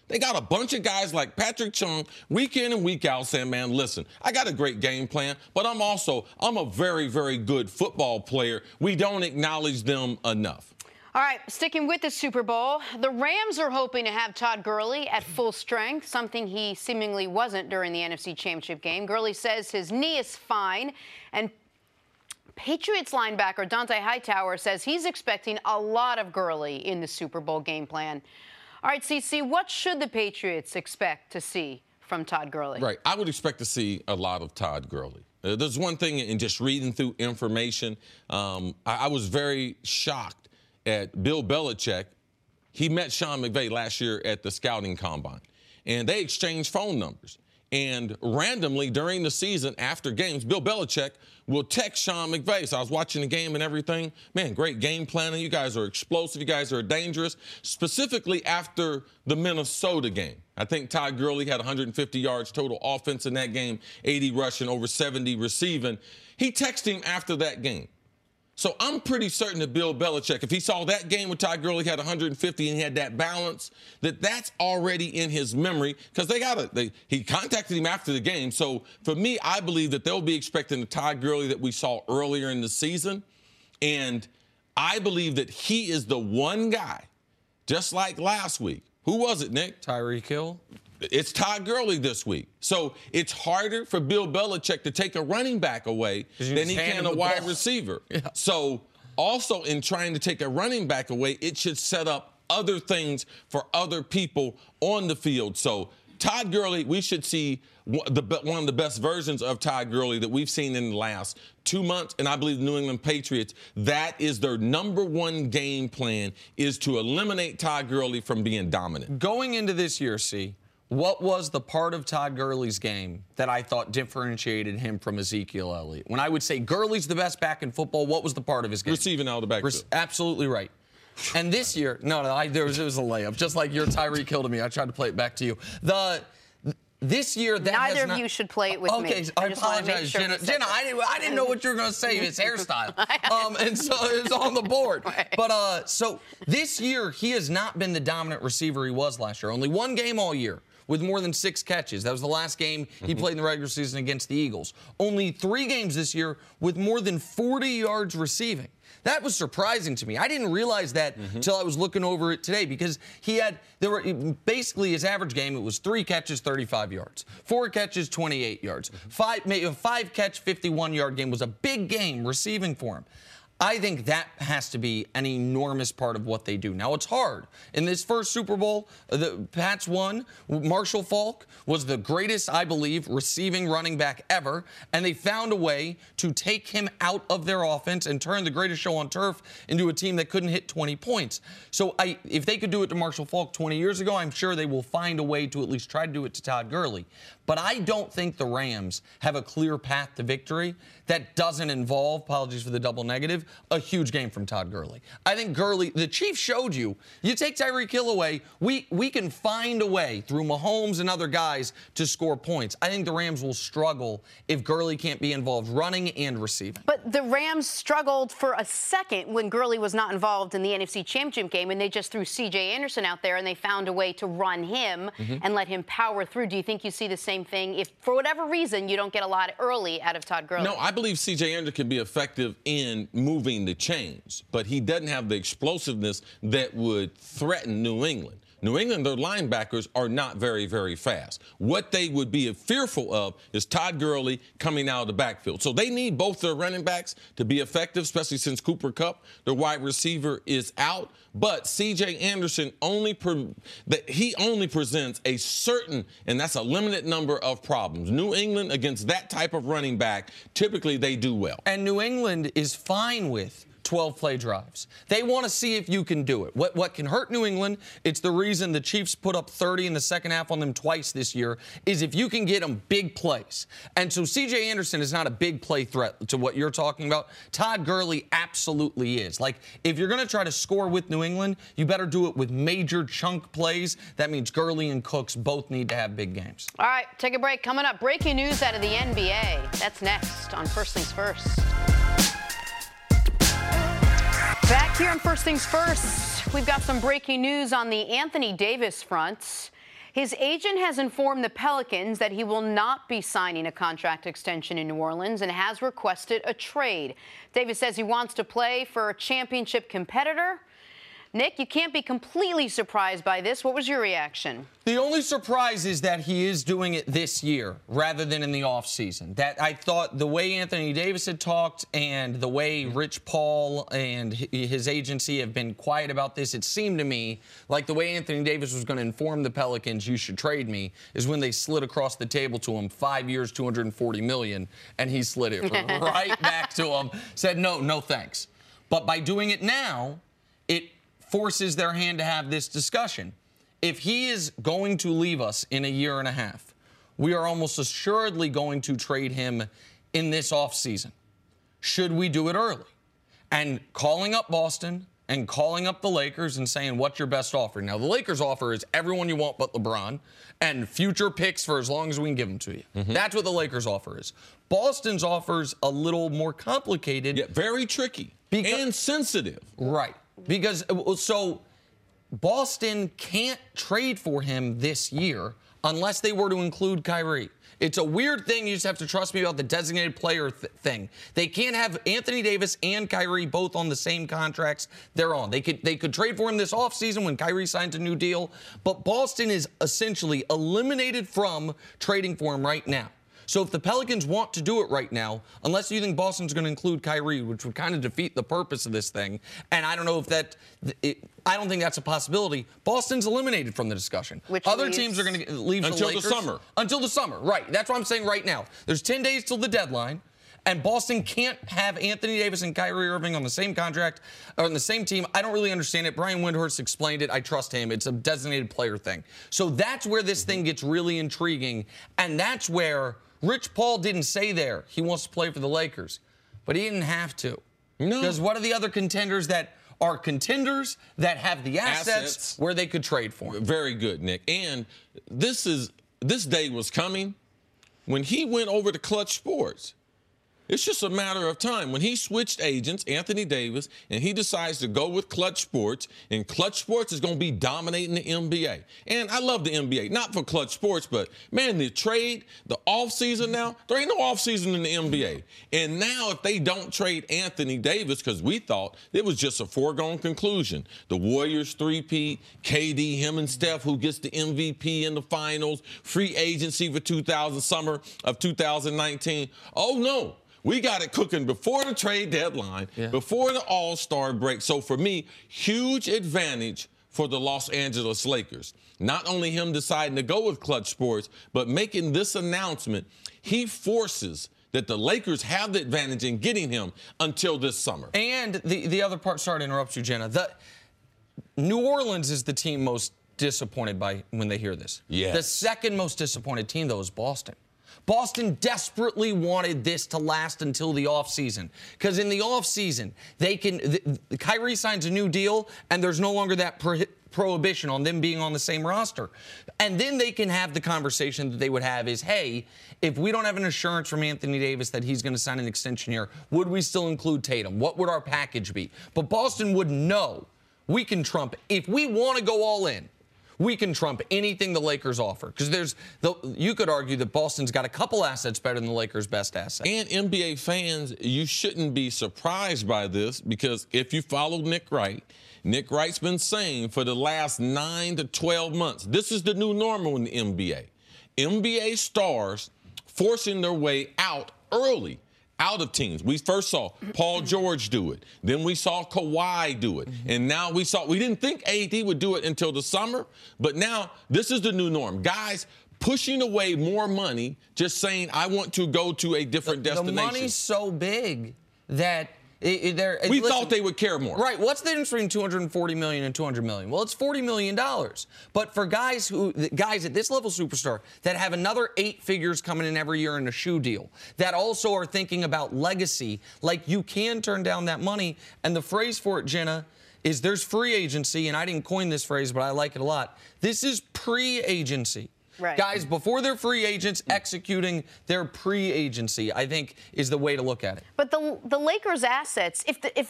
They got a bunch of guys like Patrick Chung week in and week out saying, man, listen, I got a great game plan, but I'm also, I'm a very, very good football player. We don't acknowledge them enough. All right, sticking with the Super Bowl, the Rams are hoping to have Todd Gurley at full strength, something he seemingly wasn't during the N F C Championship game. Gurley says his knee is fine, and Patriots linebacker Dante Hightower says he's expecting a lot of Gurley in the Super Bowl game plan. All right, C C, what should the Patriots expect to see from Todd Gurley? Right. I would expect to see a lot of Todd Gurley. Uh, there's one thing in just reading through information. Um, I, I was very shocked at Bill Belichick. He met Sean McVay last year at the scouting combine, and they exchanged phone numbers. And randomly during the season, after games, Bill Belichick will text Sean McVay. So I was watching the game and everything. Man, great game planning. You guys are explosive. You guys are dangerous. Specifically after the Minnesota game. I think Todd Gurley had one hundred fifty yards total offense in that game, eighty rushing, over seventy receiving. He texted him after that game. So I'm pretty certain that Bill Belichick, if he saw that game with Todd Gurley had one hundred fifty and he had that balance, that that's already in his memory because they got it. He contacted him after the game. So for me, I believe that they'll be expecting the Todd Gurley that we saw earlier in the season. And I believe that he is the one guy, just like last week. Who was it, Nick? Tyreek Hill. It's Todd Gurley this week. So it's harder for Bill Belichick to take a running back away than he can a wide receiver. Yeah. So also in trying to take a running back away, it should set up other things for other people on the field. So Todd Gurley, we should see one of the best versions of Todd Gurley that we've seen in the last two months. And I believe the New England Patriots, that is their number one game plan, is to eliminate Todd Gurley from being dominant. Going into this year, C, what was the part of Todd Gurley's game that I thought differentiated him from Ezekiel Elliott? When I would say Gurley's the best back in football, what was the part of his game? Receiving out of the backfield. Re- absolutely right. And this year, no, no, I, there was, it was a layup. Just like your Tyreek Hill to me. I tried to play it back to you. The This year, that Neither has of not, you should play it with okay, me. Okay, I, I apologize, sure Jenna. Jenna, I didn't, I didn't know what you were going to say. It's hairstyle. Um, and so it was on the board. Right. But uh, so this year, he has not been the dominant receiver he was last year. Only one game all year with more than six catches. That was the last game he played in the regular season against the Eagles. Only three games this year with more than forty yards receiving. That was surprising to me. I didn't realize that mm-hmm. until I was looking over it today because he had, there were basically his average game, it was three catches, thirty-five yards. Four catches, twenty-eight yards. Mm-hmm. Five, maybe a five catch, fifty-one yard game was a big game receiving for him. I think that has to be an enormous part of what they do. Now, it's hard. In this first Super Bowl, the Pats won. Marshall Faulk was the greatest, I believe, receiving running back ever, and they found a way to take him out of their offense and turn the greatest show on turf into a team that couldn't hit twenty points. So I, if they could do it to Marshall Faulk twenty years ago, I'm sure they will find a way to at least try to do it to Todd Gurley. But I don't think the Rams have a clear path to victory that doesn't involve, apologies for the double negative, a huge game from Todd Gurley. I think Gurley, the Chiefs showed you, you take Tyreek Hill away, we, we can find a way through Mahomes and other guys to score points. I think the Rams will struggle if Gurley can't be involved running and receiving. But the Rams struggled for a second when Gurley was not involved in the N F C Championship game, and they just threw C J Anderson out there, and they found a way to run him mm-hmm. and let him power through. Do you think you see the same thing if, for whatever reason, you don't get a lot early out of Todd Gurley? No, I believe C J Anderson can be effective in moving the chains, but he doesn't have the explosiveness that would threaten New England. New England, their linebackers are not very, very fast. What they would be fearful of is Todd Gurley coming out of the backfield. So they need both their running backs to be effective, especially since Cooper Kupp, their wide receiver, is out. But C J Anderson only pre- that he only presents a certain, and that's a limited number of problems. New England against that type of running back, typically they do well. And New England is fine with twelve play drives. They want to see if you can do it. What what can hurt New England, it's the reason the Chiefs put up thirty in the second half on them twice this year, is if you can get them big plays. And so C J Anderson is not a big play threat to what you're talking about. Todd Gurley absolutely is. Like, if you're going to try to score with New England, you better do it with major chunk plays. That means Gurley and Cooks both need to have big games. All right, take a break. Coming up, breaking news out of the N B A. That's next on First Things First. Back here on First Things First, we've got some breaking news on the Anthony Davis front. His agent has informed the Pelicans that he will not be signing a contract extension in New Orleans and has requested a trade. Davis says he wants to play for a championship competitor. Nick, you can't be completely surprised by this. What was your reaction? The only surprise is that he is doing it this year rather than in the offseason. That I thought the way Anthony Davis had talked and the way Rich Paul and his agency have been quiet about this, it seemed to me like the way Anthony Davis was going to inform the Pelicans, you should trade me, is when they slid across the table to him five years, two hundred forty million dollars, and he slid it right back to him, said, no, no thanks. But by doing it now, it forces their hand to have this discussion. If he is going to leave us in a year and a half, we are almost assuredly going to trade him in this offseason. Should we do it early? And calling up Boston and calling up the Lakers and saying, what's your best offer? Now, the Lakers' offer is everyone you want but LeBron and future picks for as long as we can give them to you. Mm-hmm. That's what the Lakers' offer is. Boston's offer's a little more complicated. Yeah, very tricky because, and sensitive. Right. Because, so, Boston can't trade for him this year unless they were to include Kyrie. It's a weird thing. You just have to trust me about the designated player th- thing. They can't have Anthony Davis and Kyrie both on the same contracts they're on. They could they could trade for him this offseason when Kyrie signs a new deal, but Boston is essentially eliminated from trading for him right now. So if the Pelicans want to do it right now, unless you think Boston's going to include Kyrie, which would kind of defeat the purpose of this thing, and I don't know if that, it, I don't think that's a possibility, Boston's eliminated from the discussion. Which Other leaves? teams are going to leave Until the Lakers. the summer. Until the summer, right. That's what I'm saying right now. There's ten days till the deadline, and Boston can't have Anthony Davis and Kyrie Irving on the same contract or on the same team. I don't really understand it. Brian Windhorst explained it. I trust him. It's a designated player thing. So that's where this thing gets really intriguing, and that's where Rich Paul didn't say there he wants to play for the Lakers, but he didn't have to. No. Because what are the other contenders that are contenders that have the assets, assets where they could trade for him? Very good, Nick. And this is this day was coming when he went over to Clutch Sports. It's just a matter of time. When he switched agents, Anthony Davis, and he decides to go with Clutch Sports, and Clutch Sports is going to be dominating the N B A. And I love the N B A, not for Clutch Sports, but, man, the trade, the offseason now, there ain't no offseason in the N B A. And now if they don't trade Anthony Davis, because we thought it was just a foregone conclusion, the Warriors three-peat, K D, him and Steph, who gets the M V P in the finals, free agency for two thousand, summer of two thousand nineteen. Oh, no. We got it cooking before the trade deadline, yeah. before the All-Star break. So, for me, huge advantage for the Los Angeles Lakers. Not only him deciding to go with Clutch Sports, but making this announcement, he forces that the Lakers have the advantage in getting him until this summer. And the, the other part, sorry to interrupt you, Jenna, the, New Orleans is the team most disappointed by when they hear this. Yes. The second most disappointed team, though, is Boston. Boston desperately wanted this to last until the offseason. Because in the offseason, they can the, the Kyrie signs a new deal, and there's no longer that pro- prohibition on them being on the same roster. And then they can have the conversation that they would have is, hey, if we don't have an assurance from Anthony Davis that he's going to sign an extension here, would we still include Tatum? What would our package be? But Boston would know we can trump. If we want to go all in, we can trump anything the Lakers offer. Because there's, the, you could argue that Boston's got a couple assets better than the Lakers' best asset. And N B A fans, you shouldn't be surprised by this, because if you follow Nick Wright, Nick Wright's been saying for the last nine to twelve months, this is the new normal in the N B A. N B A stars forcing their way out early. Out of teams. We first saw Paul George do it. Then we saw Kawhi do it. Mm-hmm. And now we saw, we didn't think A D would do it until the summer, but now this is the new norm. Guys pushing away more money, just saying, I want to go to a different the, destination. The money's so big that It, it, we listen, thought they would care more. Right. What's the difference between two hundred forty million dollars and two hundred million dollars? Well, it's forty million dollars. But for guys who, guys at this level superstar that have another eight figures coming in every year in a shoe deal, that also are thinking about legacy, like you can turn down that money. And the phrase for it, Jenna, is there's free agency, and I didn't coin this phrase, but I like it a lot. This is pre-agency. Right. Guys, before they're free agents, executing their pre-agency, I think, is the way to look at it. But the the Lakers' assets, if the, if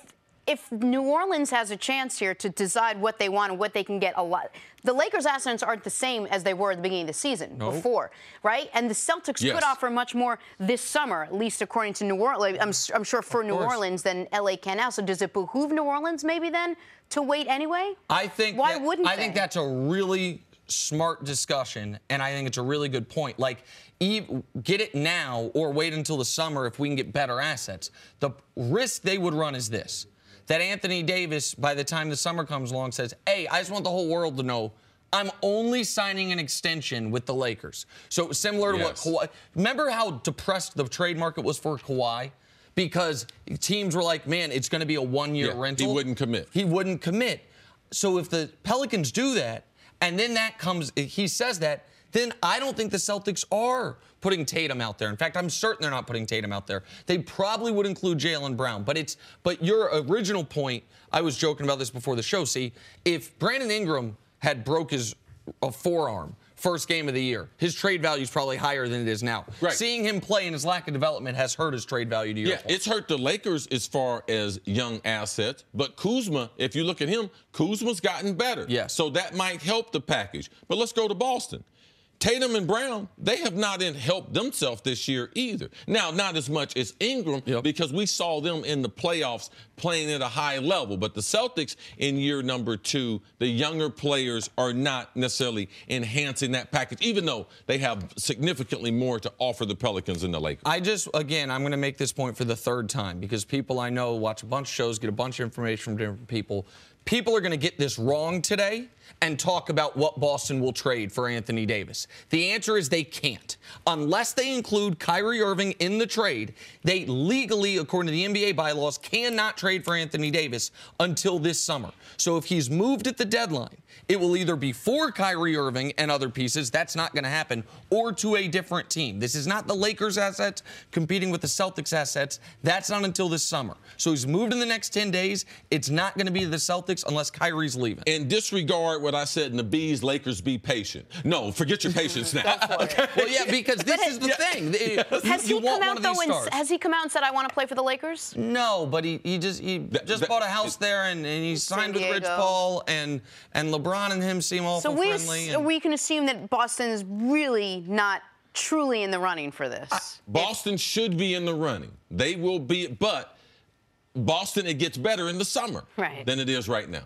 if New Orleans has a chance here to decide what they want and what they can get a lot, the Lakers' assets aren't the same as they were at the beginning of the season Nope. before, right? And the Celtics Yes. could offer much more this summer, at least according to New Orleans. I'm, I'm sure for New course. Orleans than L A can now. So does it behoove New Orleans maybe then to wait anyway? I think. Why that, wouldn't I they? think that's a really smart discussion, and I think it's a really good point. Like, Eve, get it now or wait until the summer if we can get better assets. The risk they would run is this: that Anthony Davis, by the time the summer comes along, says, hey, I just want the whole world to know I'm only signing an extension with the Lakers. So similar to Yes. what Kawhi. Remember how depressed the trade market was for Kawhi? Because teams were like, man, it's going to be a one-year Yeah, rental. he wouldn't commit. He wouldn't commit. So if the Pelicans do that, and then that comes, he says that, then I don't think the Celtics are putting Tatum out there. In fact, I'm certain they're not putting Tatum out there. They probably would include Jaylen Brown. But it's but your original point, I was joking about this before the show. See, if Brandon Ingram had broke his uh, forearm first game of the year, his trade value is probably higher than it is now. Right. Seeing him play and his lack of development has hurt his trade value to your Yeah, point. it's hurt the Lakers as far as young assets. But Kuzma, if you look at him, Kuzma's gotten better. Yes. So that might help the package. But let's go to Boston. Tatum and Brown, they have not in helped themselves this year either. Now, not as much as Ingram, Yep. because we saw them in the playoffs playing at a high level. But the Celtics in year number two, the younger players are not necessarily enhancing that package, even though they have significantly more to offer the Pelicans and the Lakers. I just, again, I'm going to make this point for the third time because people I know watch a bunch of shows, get a bunch of information from different people. People are going to get this wrong today and talk about what Boston will trade for Anthony Davis. The answer is they can't. Unless they include Kyrie Irving in the trade, they legally, according to the N B A bylaws, cannot trade for Anthony Davis until this summer. So if he's moved at the deadline, it will either be for Kyrie Irving and other pieces, that's not going to happen, or to a different team. This is not the Lakers' assets competing with the Celtics' assets. That's not until this summer. So he's moved in the next ten days. It's not going to be the Celtics unless Kyrie's leaving. And disregard what I said in the Bees, Lakers, be patient. No, forget your patience now. Okay. Well, yeah, because this is the thing. You- Has you he want come one out of though these and stars. has he come out and said I want to play for the Lakers? No, but he, he just he just that- bought a house there and, and he San signed with Rich Diego. Paul and and LeBron and him seem awful So we friendly. s- and- we can assume that Boston is really not truly in the running for this. Boston should be in the running. They will be, but Boston, it gets better in the summer Right. than it is right now.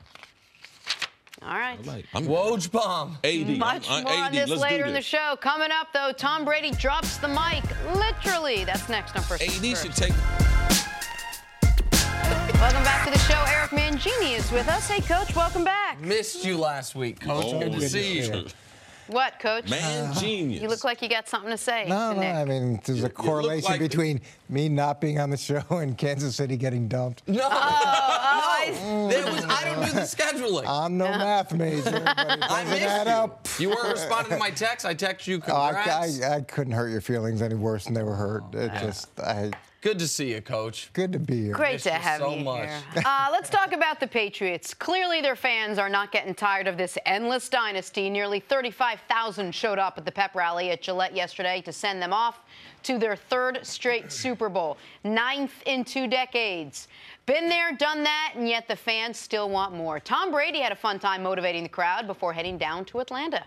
All right. I'm Woj bomb. A D. Much I'm, more I'm, on A D, this let's later do in the this. show. Coming up, though, Tom Brady drops the mic. Literally. That's next on First A D First. should take. Welcome back to the show. Eric Mangini is with us. Hey, Coach, welcome back. Missed you last week, Coach. Oh, Good to see you. good. What, Coach? Man, genius. You look like you got something to say. No, to no, Nick. I mean, there's a look correlation like- between me not being on the show and Kansas City getting dumped. No, oh, no. I- There was, I don't do the scheduling. I'm no math major, but it I doesn't missed add you. up. You weren't responding to my text. I text you Oh, I, congrats. I, I couldn't hurt your feelings any worse than they were hurt. It just, I, Good to see you, Coach. good to be here. Great Missed to you have so you much. here. Uh, let's talk about the Patriots. Clearly, their fans are not getting tired of this endless dynasty. Nearly thirty-five thousand showed up at the pep rally at Gillette yesterday to send them off to their third straight Super Bowl, ninth in two decades. Been there, done that, and yet the fans still want more. Tom Brady had a fun time motivating the crowd before heading down to Atlanta.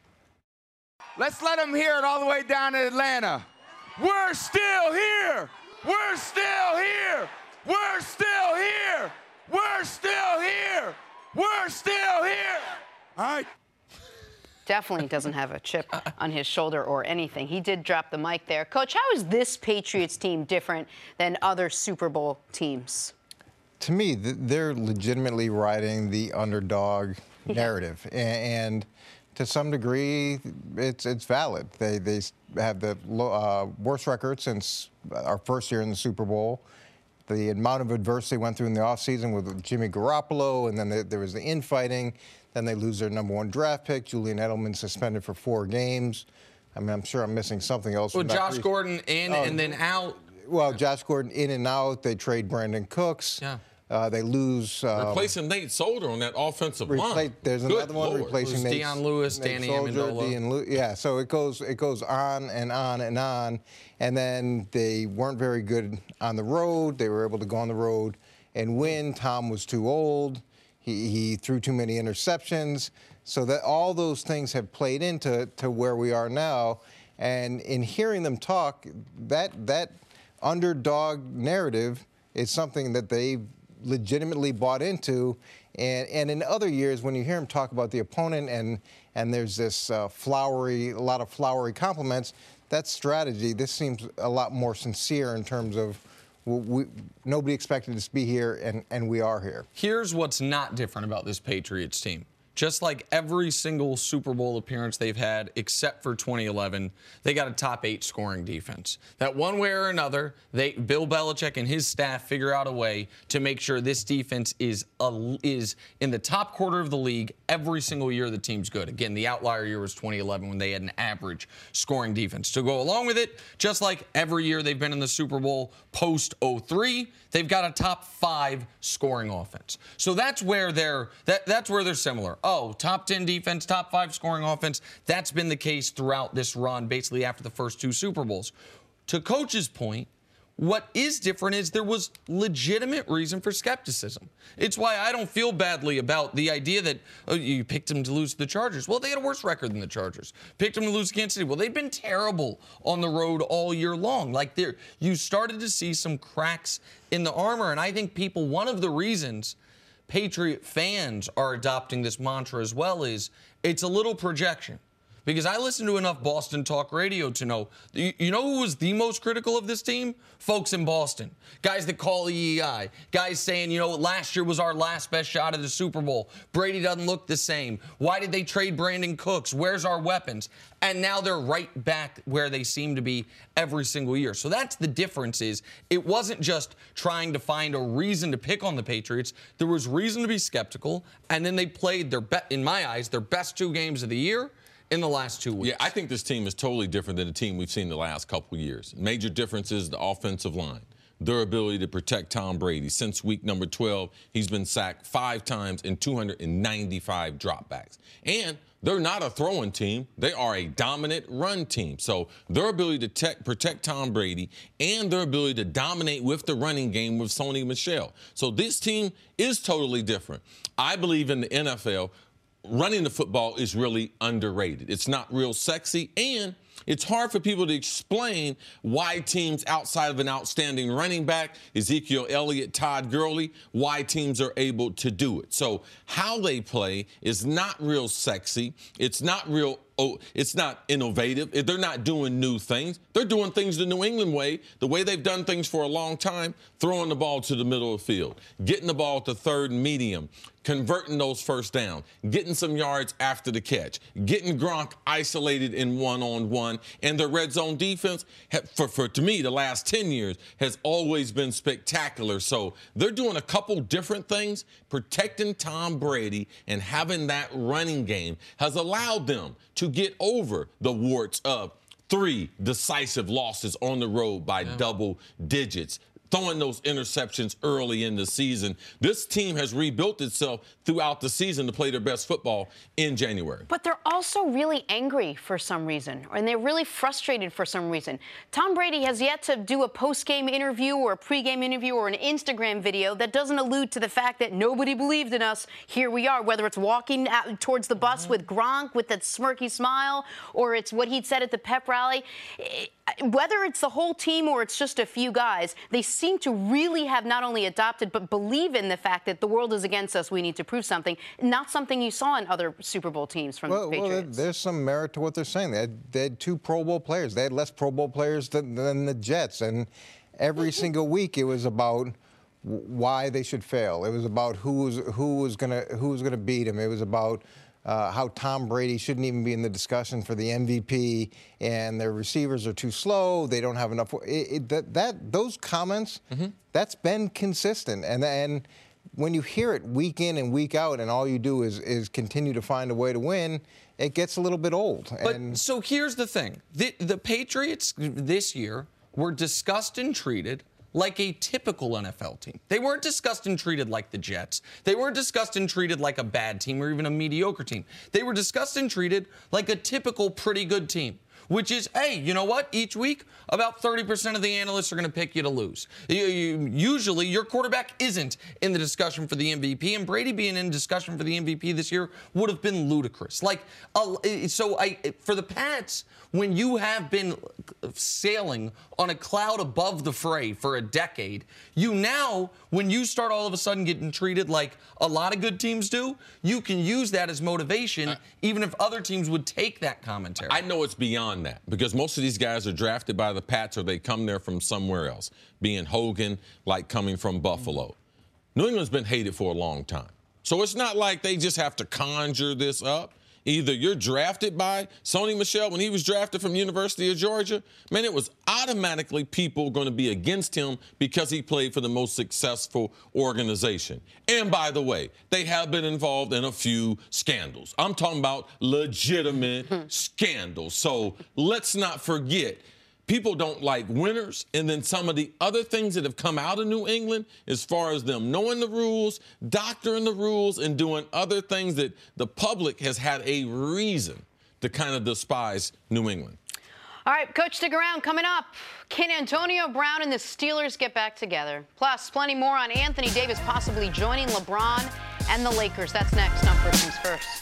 Let's let them hear it all the way down to Atlanta. We're still here. We're still here. We're still here. We're still here. We're still here. All right. Definitely doesn't have a chip on his shoulder or anything. He did drop the mic there. Coach, how is this Patriots team different than other Super Bowl teams? To me, th- they're legitimately riding the underdog narrative, A- and to some degree, it's it's valid. They they s- have the lo- uh, worst record since our first year in the Super Bowl. The amount of adversity they went through in the offseason with Jimmy Garoppolo, and then there, there was the infighting. Then they lose their number one draft pick. Julian Edelman suspended for four games. I mean, I'm sure I'm missing something else. Well, from that Josh brief- Gordon in Oh, and then out. Well, Josh Gordon in and out. They trade Brandon Cooks. Yeah. Uh, they lose. Um, Replacing Nate Solder on that offensive Repla- line. There's Good another one Lord. replacing It was Nate, Deion Lewis, Nate Danny Soldier, Amendola. Deion Lew- yeah, so it goes it goes on and on and on, and then they weren't very good on the road. They were able to go on the road and win. Tom was too old. He, he threw too many interceptions. So that all those things have played into to where we are now. And in hearing them talk, that that underdog narrative is something that they've legitimately bought into. And, and in other years, when you hear him talk about the opponent and, and there's this uh, flowery, a lot of flowery compliments, that's strategy. This seems a lot more sincere in terms of we, nobody expected us to be here, and, and we are here. Here's what's not different about this Patriots team. Just like every single Super Bowl appearance they've had, except for twenty eleven, they got a top eight scoring defense. That one way or another, they, Bill Belichick and his staff figure out a way to make sure this defense is a, is in the top quarter of the league every single year the team's good. Again, the outlier year was twenty eleven when they had an average scoring defense. To go along with it, just like every year they've been in the Super Bowl post oh three, they've got a top five scoring offense. So that's where they're that, that's where they're similar. Oh, top ten defense, top five scoring offense. That's been the case throughout this run, basically after the first two Super Bowls. To Coach's point, what is different is there was legitimate reason for skepticism. It's why I don't feel badly about the idea that oh, you picked them to lose to the Chargers. Well, they had a worse record than the Chargers. Picked them to lose to Kansas City. Well, they've been terrible on the road all year long. Like there, you started to see some cracks in the armor, and I think people, one of the reasons Patriot fans are adopting this mantra as well is it's a little projection. Because I listen to enough Boston talk radio to know, you know who was the most critical of this team? Folks in Boston. Guys that call E E I. Guys saying, you know, last year was our last best shot at the Super Bowl. Brady doesn't look the same. Why did they trade Brandon Cooks? Where's our weapons? And now they're right back where they seem to be every single year. So that's the difference is it wasn't just trying to find a reason to pick on the Patriots. There was reason to be skeptical, and then they played their, be- in my eyes, their best two games of the year in the last two weeks. Yeah, I think this team is totally different than the team we've seen the last couple of years. Major difference is the offensive line, their ability to protect Tom Brady. Since week number twelve, he's been sacked five times and two hundred ninety-five dropbacks. And they're not a throwing team. They are a dominant run team. So their ability to te- protect Tom Brady and their ability to dominate with the running game with Sony Michel. So this team is totally different. I believe in the N F L, running the football is really underrated. It's not real sexy, and it's hard for people to explain why teams outside of an outstanding running back, Ezekiel Elliott, Todd Gurley, why teams are able to do it. So how they play is not real sexy. It's not real Oh, it's not innovative. They're not doing new things. They're doing things the New England way, the way they've done things for a long time, throwing the ball to the middle of the field, getting the ball to third and medium, converting those first down, getting some yards after the catch, getting Gronk isolated in one-on-one. And their red zone defense, for, for to me, the last ten years, has always been spectacular. So they're doing a couple different things. Protecting Tom Brady and having that running game has allowed them to get over the warts of three decisive losses on the road by yeah. double digits, throwing those interceptions early in the season. This team has rebuilt itself throughout the season to play their best football in January. But they're also really angry for some reason, and they're really frustrated for some reason. Tom Brady has yet to do a post-game interview or a pre-game interview or an Instagram video that doesn't allude to the fact that nobody believed in us. Here we are, whether it's walking out towards the bus mm-hmm. with Gronk with that smirky smile, or it's what he'd said at the pep rally. Whether it's the whole team or it's just a few guys, they seem to really have not only adopted but believe in the fact that the world is against us, we need to prove something, not something you saw in other Super Bowl teams from well, the Patriots. Well, there's some merit to what they're saying. They had, they had two Pro Bowl players. They had less Pro Bowl players than, than the Jets, and every single week it was about why they should fail. It was about who was who was gonna who was gonna beat them. It was about Uh, how Tom Brady shouldn't even be in the discussion for the M V P, and their receivers are too slow. They don't have enough. It, it, that, that those comments, mm-hmm. that's been consistent, and and when you hear it week in and week out, and all you do is is continue to find a way to win, it gets a little bit old. But and so here's the thing: the, the Patriots this year were discussed and treated like a typical N F L team. They weren't discussed and treated like the Jets. They weren't discussed and treated like a bad team or even a mediocre team. They were discussed and treated like a typical pretty good team, which is, hey, you know what? Each week, about thirty percent of the analysts are going to pick you to lose. You, you, usually, your quarterback isn't in the discussion for the M V P, and Brady being in discussion for the M V P this year would have been ludicrous. Like, uh, so I, for the Pats, when you have been sailing on a cloud above the fray for a decade, you now, when you start all of a sudden getting treated like a lot of good teams do, you can use that as motivation, uh, even if other teams would take that commentary. I know it's beyond that because most of these guys are drafted by the Pats or they come there from somewhere else, being Hogan, like coming from Buffalo. Mm-hmm. New England's been hated for a long time. So it's not like they just have to conjure this up. Either you're drafted by Sony Michel when he was drafted from University of Georgia. Man, it was automatically people going to be against him because he played for the most successful organization. And by the way, they have been involved in a few scandals. I'm talking about legitimate scandals. So let's not forget, people don't like winners. And then some of the other things that have come out of New England, as far as them knowing the rules, doctoring the rules, and doing other things that the public has had a reason to kind of despise New England. All right, Coach, stick around. Coming up, can Antonio Brown and the Steelers get back together? Plus, plenty more on Anthony Davis possibly joining LeBron and the Lakers. That's next on First Things First.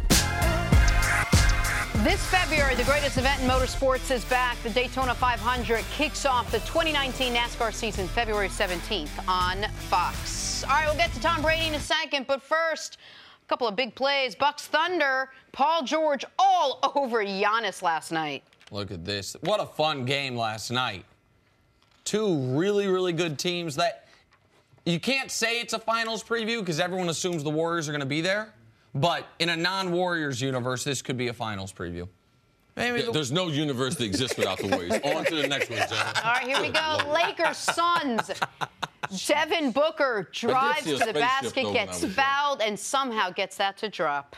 This February, the greatest event in motorsports is back. The Daytona five hundred kicks off the twenty nineteen NASCAR season February seventeenth on Fox. All right, we'll get to Tom Brady in a second, but first, a couple of big plays. Bucks Thunder, Paul George all over Giannis last night. Look at this. What a fun game last night. Two really, really good teams that you can't say it's a finals preview because everyone assumes the Warriors are going to be there. But in a non-Warriors universe, this could be a finals preview. Maybe the- There's no universe that exists without the Warriors. On to the next one, John. All right, here we go. Lakers, Suns. Devin Booker drives to the basket, gets fouled, and somehow gets that to drop.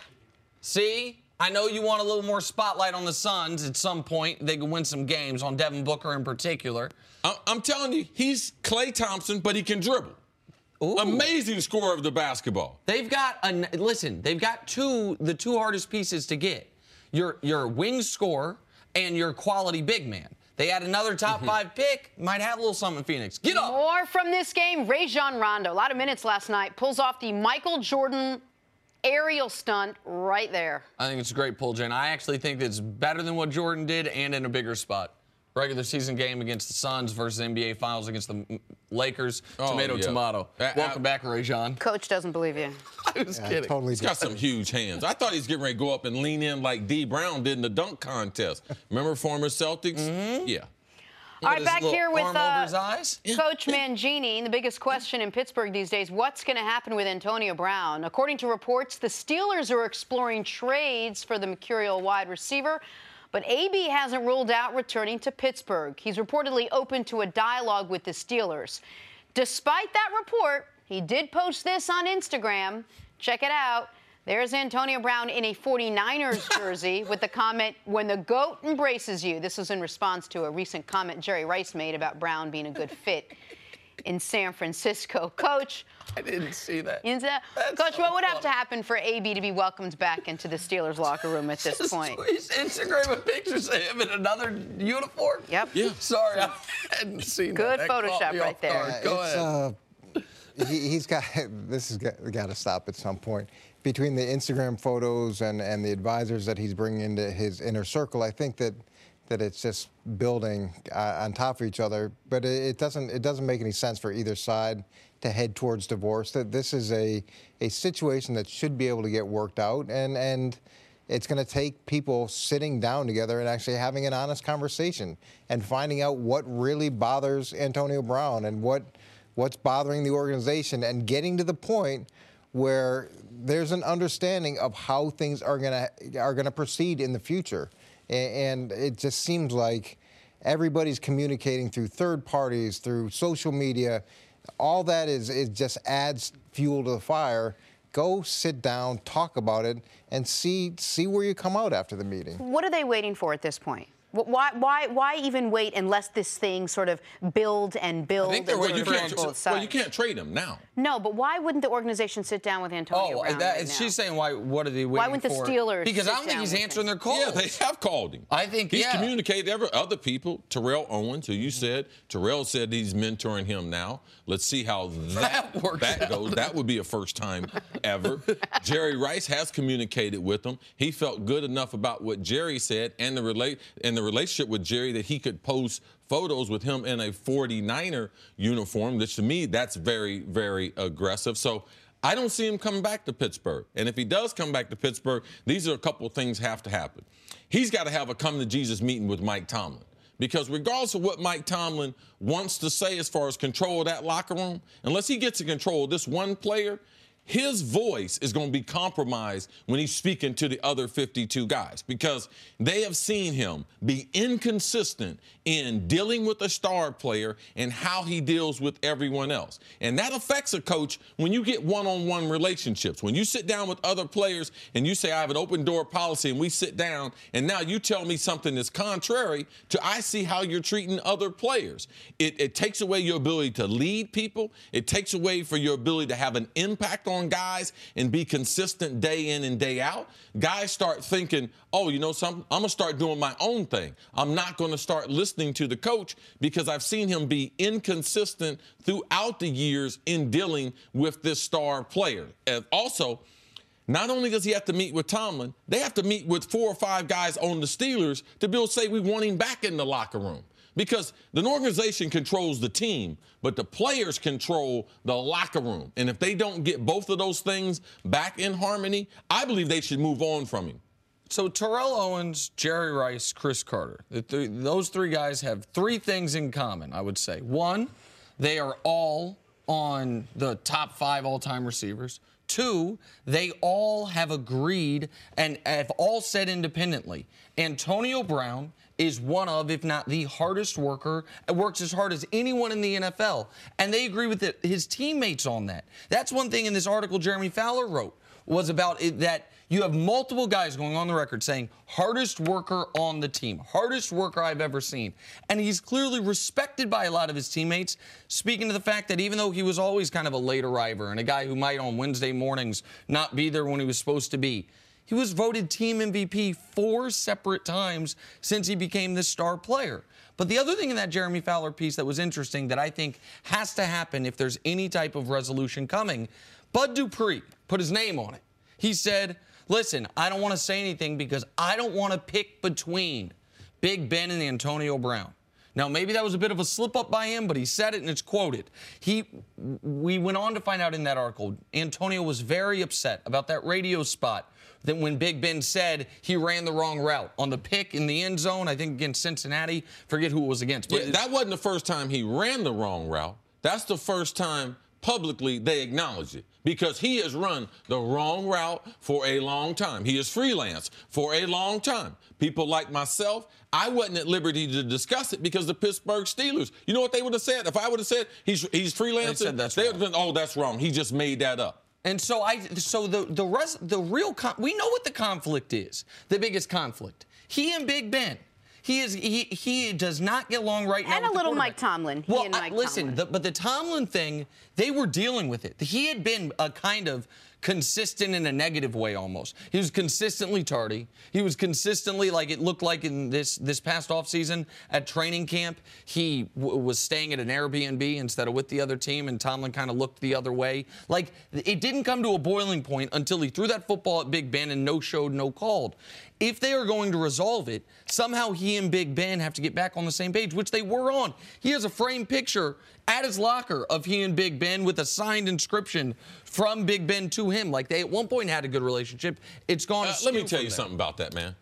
See? I know you want a little more spotlight on the Suns at some point. They could win some games on Devin Booker in particular. I'm telling you, he's Klay Thompson, but he can dribble. Ooh. Amazing scorer of the basketball. They've got a listen. They've got two the two hardest pieces to get: your your wing scorer and your quality big man. They had another top mm-hmm. five pick. Might have a little something. Phoenix, get up. More from this game. Rajon Rondo, a lot of minutes last night, pulls off the Michael Jordan aerial stunt right there. I think it's a great pull, Jen. I actually think it's better than what Jordan did and in a bigger spot. Regular season game against the Suns versus N B A Finals against the Lakers. Oh, tomato, yeah. tomato. Uh, Welcome uh, back, Rajon. Coach doesn't believe you. I was yeah, kidding. Totally He's got some huge hands. I thought he's getting ready to go up and lean in like D. Brown did in the dunk contest. Remember former Celtics? Mm-hmm. Yeah. All right, back here with uh, yeah. Coach Mangini. The biggest question in Pittsburgh these days, what's going to happen with Antonio Brown? According to reports, the Steelers are exploring trades for the mercurial wide receiver. But A B hasn't ruled out returning to Pittsburgh. He's reportedly open to a dialogue with the Steelers. Despite that report, he did post this on Instagram. Check it out. There's Antonio Brown in a forty-niners jersey with the comment, "When the GOAT embraces you." This was in response to a recent comment Jerry Rice made about Brown being a good fit in San Francisco. Coach. I didn't see that. Coach, so what would funny. have to happen for A B to be welcomed back into the Steelers locker room at this Just point? He's Instagramming pictures of him in another uniform? Yep. Yeah. Sorry, I hadn't seen Good that. Good Photoshop right there. Yeah, Go ahead. Uh, he, he's got, this has got, got to stop at some point. Between the Instagram photos and, and the advisors that he's bringing into his inner circle, I think that that it's just building uh, on top of each other. But it, it doesn't it doesn't make any sense for either side to head towards divorce. That this is a a situation that should be able to get worked out, and and it's going to take people sitting down together and actually having an honest conversation and finding out what really bothers Antonio Brown and what what's bothering the organization, and getting to the point where there's an understanding of how things are going to are going to proceed in the future. And it just seems like everybody's communicating through third parties, through social media. All that is, is just adds fuel to the fire. Go sit down, talk about it, and see see where you come out after the meeting. What are they waiting for at this point? Why, why, why even wait and let this thing sort of build and build? I think they're and you build can't, on both sides? well, you can't trade him now. No, but why wouldn't the organization sit down with Antonio Oh, Brown that, right now? she's saying why? What are they waiting Why wouldn't the for? Steelers Because sit I don't think down he's with answering him? their calls. Yeah, they have called him. I think he's yeah. communicated. Every other people, Terrell Owens, who you said, Terrell said he's mentoring him now. Let's see how that, That works that out. goes. That would be a first time ever. Jerry Rice has communicated with him. He felt good enough about what Jerry said and the relate and the relationship with Jerry that he could post photos with him in a forty-niner uniform, which to me, that's very, very aggressive. So I don't see him coming back to Pittsburgh. And if he does come back to Pittsburgh, these are a couple of things have to happen. He's got to have a come to Jesus meeting with Mike Tomlin. Because regardless of what Mike Tomlin wants to say as far as control of that locker room, unless he gets to control this one player, his voice is going to be compromised when he's speaking to the other fifty-two guys because they have seen him be inconsistent in dealing with a star player and how he deals with everyone else. And that affects a coach when you get one-on-one relationships. When you sit down with other players and you say, I have an open door policy, and we sit down, and now you tell me something that's contrary to I see how you're treating other players. It, it takes away your ability to lead people. It takes away for your ability to have an impact on on guys and be consistent day in and day out. Guys start thinking, oh, you know something? I'm going to start doing my own thing. I'm not going to start listening to the coach because I've seen him be inconsistent throughout the years in dealing with this star player. And also, not only does he have to meet with Tomlin, they have to meet with four or five guys on the Steelers to be able to say we want him back in the locker room. Because the organization controls the team, but the players control the locker room. And if they don't get both of those things back in harmony, I believe they should move on from him. So Terrell Owens, Jerry Rice, Chris Carter, the th- those three guys have three things in common, I would say. One, they are all on the top five all-time receivers. Two, they all have agreed and have all said independently, Antonio Brown is one of, if not the hardest worker, and works as hard as anyone in the N F L. And they agree with it, his teammates on that. That's one thing in this article Jeremy Fowler wrote, was about it, that you have multiple guys going on the record saying, hardest worker on the team, hardest worker I've ever seen. And he's clearly respected by a lot of his teammates, speaking to the fact that even though he was always kind of a late arriver and a guy who might on Wednesday mornings not be there when he was supposed to be, he was voted team M V P four separate times since he became this star player. But the other thing in that Jeremy Fowler piece that was interesting that I think has to happen if there's any type of resolution coming, Bud Dupree put his name on it. He said, listen, I don't want to say anything because I don't want to pick between Big Ben and Antonio Brown. Now, maybe that was a bit of a slip-up by him, but he said it and it's quoted. He, we went on to find out in that article, Antonio was very upset about that radio spot that when Big Ben said he ran the wrong route on the pick in the end zone, I think against Cincinnati, forget who it was against. But yeah, that wasn't the first time he ran the wrong route. That's the first time publicly they acknowledge it because he has run the wrong route for a long time. He is freelance for a long time. People like myself, I wasn't at liberty to discuss it because the Pittsburgh Steelers, you know what they would have said? If I would have said he's he's freelancing, they said that's they wrong. would have been, oh, that's wrong. He just made that up. And so I, so the the rest, the real, con- we know what the conflict is. The biggest conflict. He and Big Ben. He is he he does not get along right now. And a with little the Mike Tomlin. He well, and Mike I, listen, Tomlin. The, but the Tomlin thing, they were dealing with it. He had been a kind of consistent in a negative way almost. He was consistently tardy. He was consistently, like it looked like in this this past offseason at training camp, he w- was staying at an Airbnb instead of with the other team, and Tomlin kind of looked the other way. Like, it didn't come to a boiling point until he threw that football at Big Ben and no showed, no called. If they are going to resolve it, somehow he and Big Ben have to get back on the same page, which they were on. He has a framed picture at his locker of he and Big Ben with a signed inscription from Big Ben to him. Like, they at one point had a good relationship. It's gone. Uh, let me tell you something about that, man.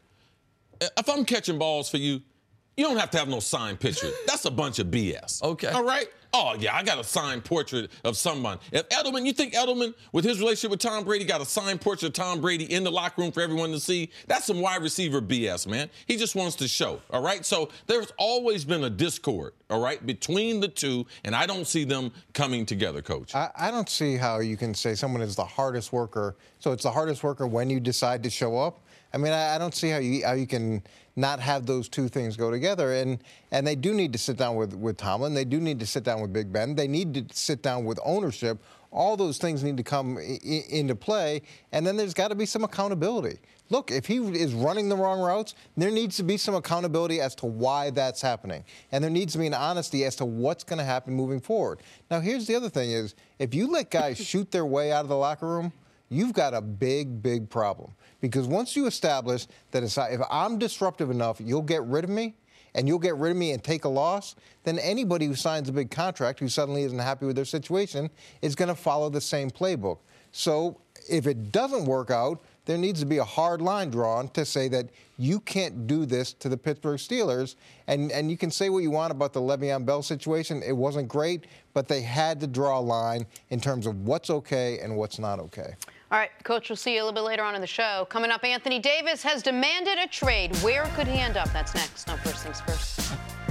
If I'm catching balls for you, you don't have to have no signed picture. That's a bunch of B S. Okay. All right? Oh, yeah, I got a signed portrait of someone. If Edelman, you think Edelman, with his relationship with Tom Brady, got a signed portrait of Tom Brady in the locker room for everyone to see? That's some wide receiver B S, man. He just wants to show, all right? So there's always been a discord, all right, between the two, and I don't see them coming together, Coach. I, I don't see how you can say someone is the hardest worker. So it's the hardest worker when you decide to show up. I mean, I, I don't see how you how you can not have those two things go together. And and they do need to sit down with, with Tomlin. They do need to sit down with Big Ben. They need to sit down with ownership. All those things need to come I- I- into play. And then there's got to be some accountability. Look, if he is running the wrong routes, there needs to be some accountability as to why that's happening. And there needs to be an honesty as to what's going to happen moving forward. Now, here's the other thing is, if you let guys shoot their way out of the locker room, you've got a big, big problem. Because once you establish that it's, if I'm disruptive enough, you'll get rid of me, and you'll get rid of me and take a loss, then anybody who signs a big contract who suddenly isn't happy with their situation is going to follow the same playbook. So if it doesn't work out, there needs to be a hard line drawn to say that you can't do this to the Pittsburgh Steelers. And, and you can say what you want about the Le'Veon Bell situation. It wasn't great, but they had to draw a line in terms of what's okay and what's not okay. All right, Coach, we'll see you a little bit later on in the show. Coming up, Anthony Davis has demanded a trade. Where could he end up? That's next. No, First Things First.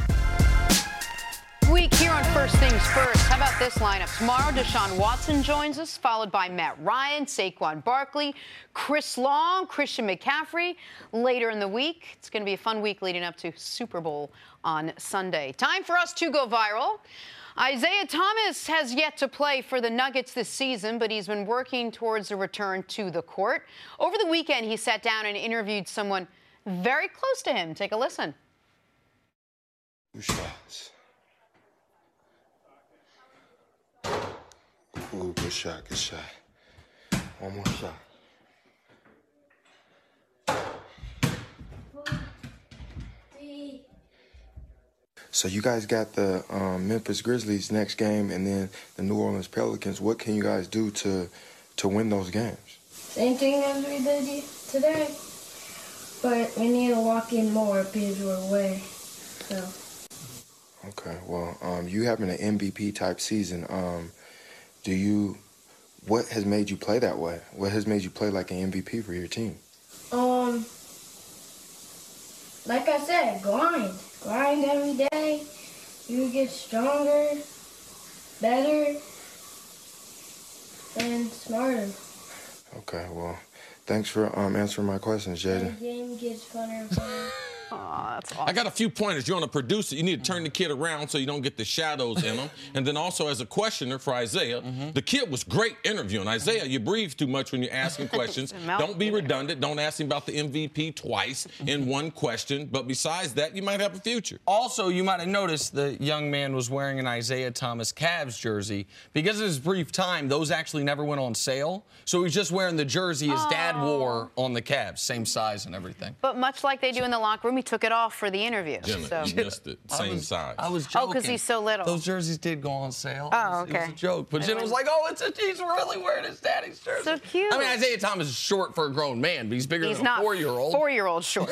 Week here on First Things First. How about this lineup? Tomorrow, Deshaun Watson joins us, followed by Matt Ryan, Saquon Barkley, Chris Long, Christian McCaffrey. Later in the week, it's going to be a fun week leading up to Super Bowl on Sunday. Time for us to go viral. Isaiah Thomas has yet to play for the Nuggets this season, but he's been working towards a return to the court. Over the weekend, he sat down and interviewed someone very close to him. Take a listen. Two shots. Ooh, good shot, good shot. One more shot. So you guys got the um, Memphis Grizzlies next game and then the New Orleans Pelicans. What can you guys do to to win those games? Same thing as we did today, but we need to walk in more because we're away. So. Okay, well, um, you having an M V P type season. Um, do you? What has made you play that way? What has made you play like an M V P for your team? Um, like I said, grind. Grind every day. You get stronger, better, and smarter. Okay, well, thanks for um, answering my questions, Jaden. The game gets funner and funner. Aw, that's awesome. I got a few pointers. You want to produce it, you need to turn the kid around so you don't get the shadows in him. And then also as a questioner for Isaiah, mm-hmm. the kid was great interviewing. Isaiah, you breathe too much when you're asking questions. Don't be redundant. Don't ask him about the M V P twice in one question. But besides that, you might have a future. Also, you might have noticed the young man was wearing an Isaiah Thomas Cavs jersey. Because of his brief time, those actually never went on sale. So he was just wearing the jersey his oh. dad wore on the Cavs, same size and everything. But much like they do in the locker room, he took it off for the interview. Jenna, so. you missed it. Same I was, size. I was joking. Oh, because he's so little. Those jerseys did go on sale. Oh, okay. It was a joke. But Jenna was like, oh, it's a, he's really wearing his daddy's jersey. So cute. I mean, Isaiah Thomas is short for a grown man, but he's bigger he's than a four-year-old. four-year-old short.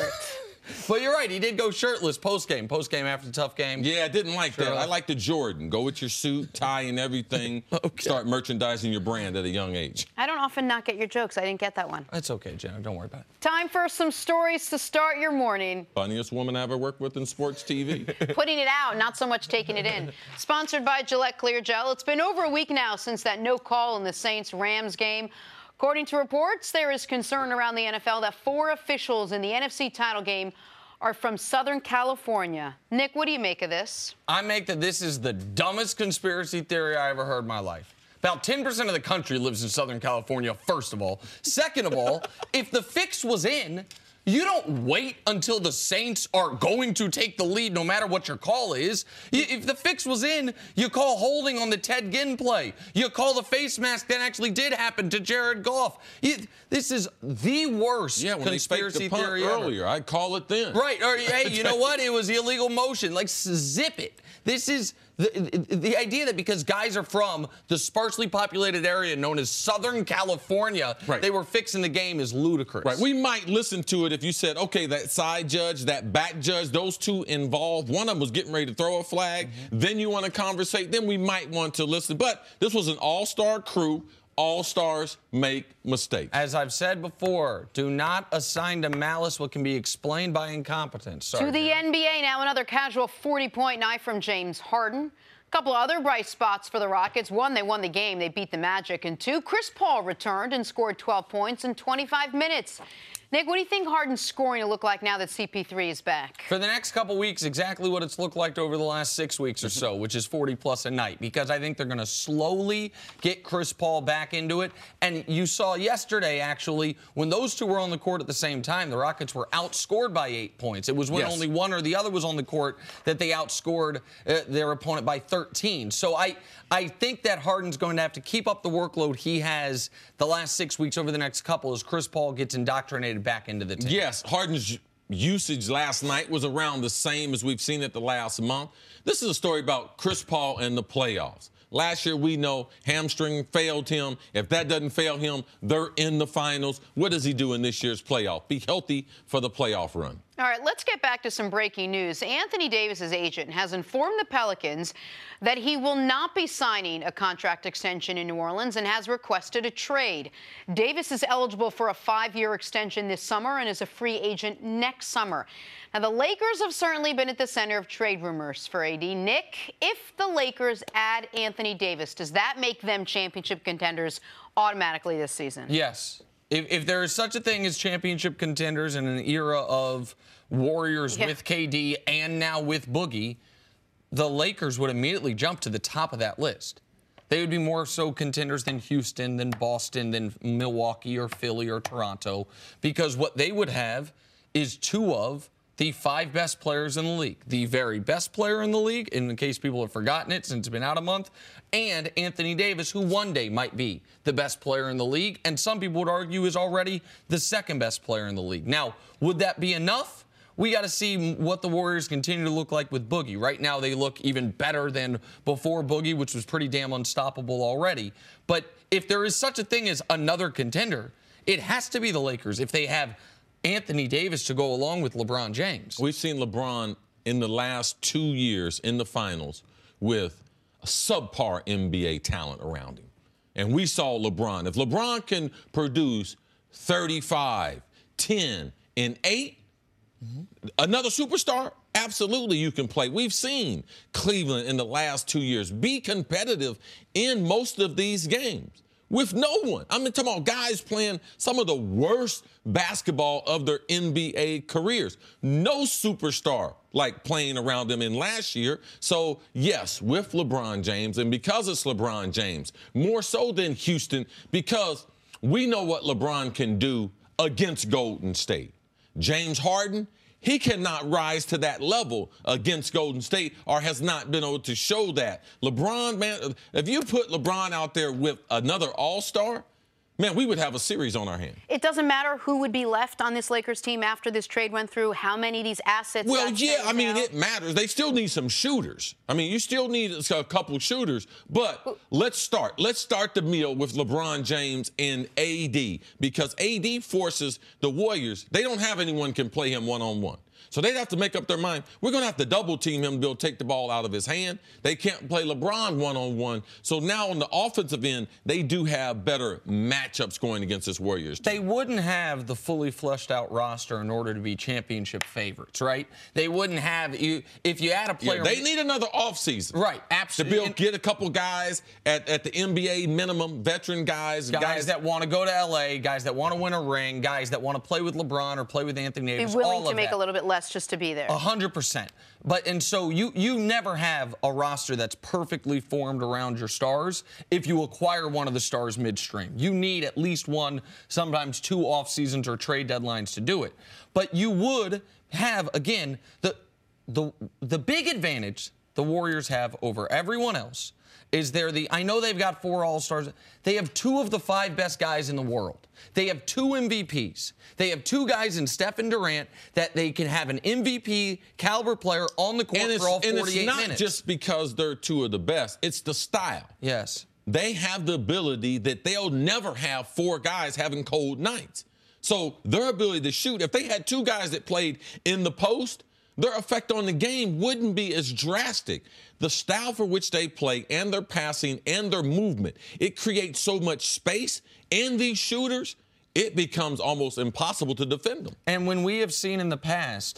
But you're right. He did go shirtless post-game. Post-game after the tough game. Yeah, I didn't like sure. that. I like the Jordan. Go with your suit, tie, and everything. Okay. Start merchandising your brand at a young age. I don't often not get your jokes. I didn't get that one. That's okay, Jenna. Don't worry about it. Time for some stories to start your morning. Funniest woman I ever worked with in sports T V. Putting it out, not so much taking it in. Sponsored by Gillette Clear Gel. It's been over a week now since that no call in the Saints-Rams game. According to reports, there is concern around the N F L that four officials in the N F C title game are from Southern California. Nick, what do you make of this? I make that this is the dumbest conspiracy theory I ever heard in my life. About ten percent of the country lives in Southern California, first of all. Second of all, if the fix was in, you don't wait until the Saints are going to take the lead no matter what your call is. If the fix was in, you call holding on the Ted Ginn play. You call the face mask that actually did happen to Jared Goff. You, this is the worst yeah, when conspiracy they faked the punt theory earlier, ever. I'd call it then. Right. Or, hey, you know what? It was illegal motion. Like, zip it. This is the, the idea that because guys are from the sparsely populated area known as Southern California, right. they were fixing the game is ludicrous. Right. We might listen to it if you said, okay, that side judge, that back judge, those two involved, one of them was getting ready to throw a flag, mm-hmm. then you want to conversate, then we might want to listen. But this was an all-star crew. All-stars make mistakes. As I've said before, do not assign to malice what can be explained by incompetence. Sorry, to the Jen. N B A now, another casual forty-point night from James Harden. A couple other bright spots for the Rockets. One, they won the game. They beat the Magic. And two, Chris Paul returned and scored twelve points in twenty-five minutes. Nick, what do you think Harden's scoring will look like now that C P three is back? For the next couple weeks, exactly what it's looked like over the last six weeks or so, which is forty plus a night, because I think they're going to slowly get Chris Paul back into it. And you saw yesterday, actually, when those two were on the court at the same time, the Rockets were outscored by eight points. It was when Yes. only one or the other was on the court that they outscored uh, their opponent by thirteen. So I, I think that Harden's going to have to keep up the workload he has the last six weeks over the next couple as Chris Paul gets indoctrinated back into the team. Yes, Harden's usage last night was around the same as we've seen it the last month. This is a story about Chris Paul and the playoffs. Last year, we know hamstring failed him. If that doesn't fail him, they're in the finals. What does he do in this year's playoff? Be healthy for the playoff run. All right, let's get back to some breaking news. Anthony Davis's agent has informed the Pelicans that he will not be signing a contract extension in New Orleans and has requested a trade. Davis is eligible for a five-year extension this summer and is a free agent next summer. Now, the Lakers have certainly been at the center of trade rumors for A D. Nick, if the Lakers add Anthony Davis, does that make them championship contenders automatically this season? Yes. If, if there is such a thing as championship contenders in an era of Warriors Yeah. with K D and now with Boogie, the Lakers would immediately jump to the top of that list. They would be more so contenders than Houston, than Boston, than Milwaukee or Philly or Toronto, because what they would have is two of the five best players in the league. The very best player in the league, in case people have forgotten it since it's been out a month, and Anthony Davis, who one day might be the best player in the league, and some people would argue is already the second best player in the league. Now, would that be enough? We got to see what the Warriors continue to look like with Boogie. Right now, they look even better than before Boogie, which was pretty damn unstoppable already. But if there is such a thing as another contender, it has to be the Lakers if they have Anthony Davis to go along with LeBron James. We've seen LeBron in the last two years in the finals with a subpar N B A talent around him. And we saw LeBron. If LeBron can produce thirty-five, ten, and eight, mm-hmm. another superstar, absolutely you can play. We've seen Cleveland in the last two years be competitive in most of these games with no one. I mean, talking about guys playing some of the worst basketball of their N B A careers. No superstar like playing around them in last year. So, yes, with LeBron James, and because it's LeBron James, more so than Houston, because we know what LeBron can do against Golden State. James Harden, he cannot rise to that level against Golden State or has not been able to show that. LeBron, man, if you put LeBron out there with another all-star, man, we would have a series on our hands. It doesn't matter who would be left on this Lakers team after this trade went through, how many of these assets. Well, got yeah, changed I mean, out. it matters. They still need some shooters. I mean, you still need a couple shooters. But let's start. Let's start the meal with LeBron James and A D, because A D forces the Warriors. They don't have anyone can play him one-on-one. So they'd have to make up their mind. We're going to have to double team him to be able to take the ball out of his hand. They can't play LeBron one-on-one. So now on the offensive end, they do have better matchups going against this Warriors team. They wouldn't have the fully fleshed out roster in order to be championship favorites, right? They wouldn't have you if you add a player. Yeah, they need another offseason. Right, absolutely. To be able to get a couple guys at, at the N B A minimum, veteran guys. Guys, guys that want to go to L A, guys that want to win a ring, guys that want to play with LeBron or play with Anthony Be Davis. willing all to of make that. a little bit less just to be there. A hundred percent. But and so you you never have a roster that's perfectly formed around your stars if you acquire one of the stars midstream. You need at least one, sometimes two off seasons or trade deadlines to do it. But you would have, again, the the the big advantage the Warriors have over everyone else is they're the, I know they've got four All-Stars. They have two of the five best guys in the world. They have two M V Ps. They have two guys in Steph and Durant that they can have an M V P caliber player on the court and for all and forty-eight it's not minutes. just because they're two of the best. It's the style. Yes. They have the ability that they'll never have four guys having cold nights. So their ability to shoot, if they had two guys that played in the post, their effect on the game wouldn't be as drastic. The style for which they play and their passing and their movement, it creates so much space. And these shooters, it becomes almost impossible to defend them. And when we have seen in the past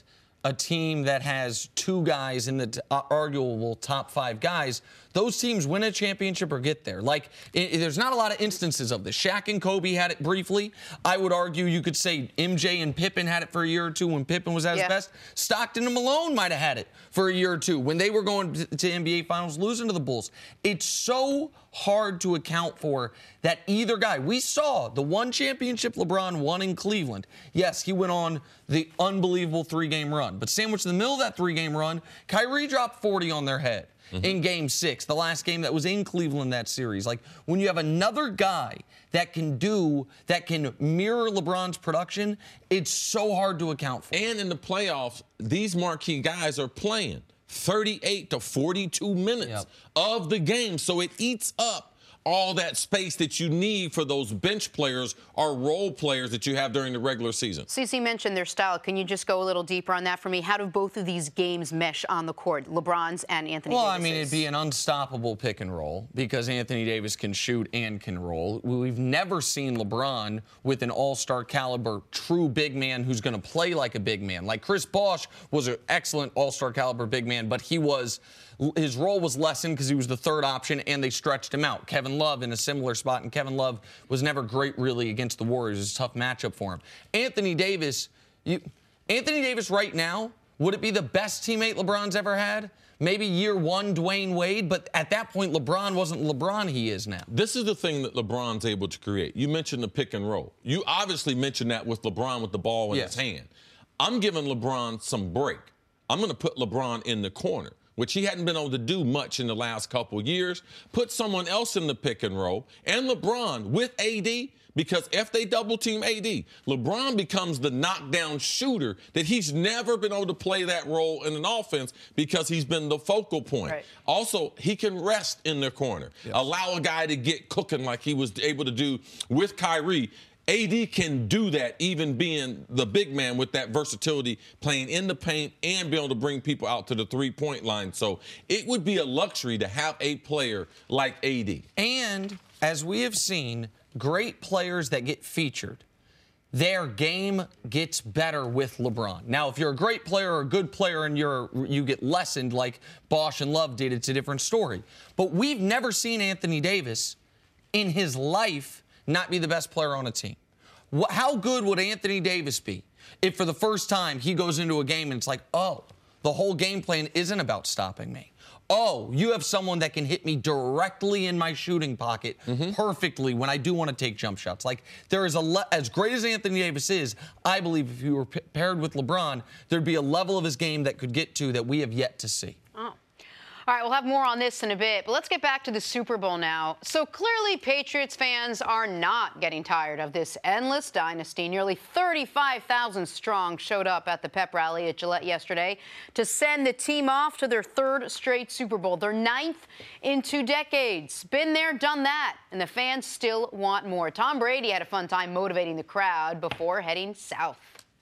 a team that has two guys in the t- uh, arguable top five guys, those teams win a championship or get there. Like, it, there's not a lot of instances of this. Shaq and Kobe had it briefly. I would argue you could say M J and Pippen had it for a year or two when Pippen was at yeah. his best. Stockton and Malone might have had it for a year or two when they were going to, to N B A Finals, losing to the Bulls. It's so hard to account for that either guy. We saw the one championship LeBron won in Cleveland. Yes, he went on the unbelievable three-game run. But sandwiched in the middle of that three-game run, Kyrie dropped forty on their head. Mm-hmm. In game six, the last game that was in Cleveland that series. Like, when you have another guy that can do, that can mirror LeBron's production, it's so hard to account for. And in the playoffs, these marquee guys are playing thirty-eight to forty-two minutes yep. of the game. So it eats up all that space that you need for those bench players or role players that you have during the regular season. Cece mentioned their style. Can you just go a little deeper on that for me? How do both of these games mesh on the court, LeBron's and Anthony well, Davis's? Well, I mean, it'd be an unstoppable pick and roll because Anthony Davis can shoot and can roll. We've never seen LeBron with an all-star caliber true big man who's going to play like a big man. Like Chris Bosh was an excellent all-star caliber big man, but he was his role was lessened because he was the third option and they stretched him out. Kevin Love in a similar spot, and Kevin Love was never great really against the Warriors. It was a tough matchup for him. Anthony Davis, you, Anthony Davis right now, would it be the best teammate LeBron's ever had? Maybe year one, Dwayne Wade, but at that point, LeBron wasn't LeBron he is now. This is the thing that LeBron's able to create. You mentioned the pick and roll. You obviously mentioned that with LeBron with the ball in yes. his hand. I'm giving LeBron some break. I'm going to put LeBron in the corner, which he hadn't been able to do much in the last couple of years. Put someone else in the pick and roll, and LeBron with A D, because if they double-team A D, LeBron becomes the knockdown shooter that he's never been able to play that role in an offense because he's been the focal point. Right. Also, he can rest in the corner, yes. allow a guy to get cooking like he was able to do with Kyrie. A D can do that, even being the big man with that versatility, playing in the paint and be able to bring people out to the three-point line. So it would be a luxury to have a player like A D. And as we have seen, great players that get featured, their game gets better with LeBron. Now, if you're a great player or a good player and you're you get lessened like Bosh and Love did, it's a different story. But we've never seen Anthony Davis in his life not be the best player on a team. How good would Anthony Davis be if for the first time he goes into a game and it's like, oh, the whole game plan isn't about stopping me. Oh, you have someone that can hit me directly in my shooting pocket mm-hmm. perfectly when I do want to take jump shots. Like, there is a le- as great as Anthony Davis is, I believe if you were p- paired with LeBron, there'd be a level of his game that could get to that we have yet to see. Oh. All right, we'll have more on this in a bit, but let's get back to the Super Bowl now. So clearly, Patriots fans are not getting tired of this endless dynasty. Nearly thirty-five thousand strong showed up at the pep rally at Gillette yesterday to send the team off to their third straight Super Bowl, their ninth in two decades. Been there, done that, and the fans still want more. Tom Brady had a fun time motivating the crowd before heading south.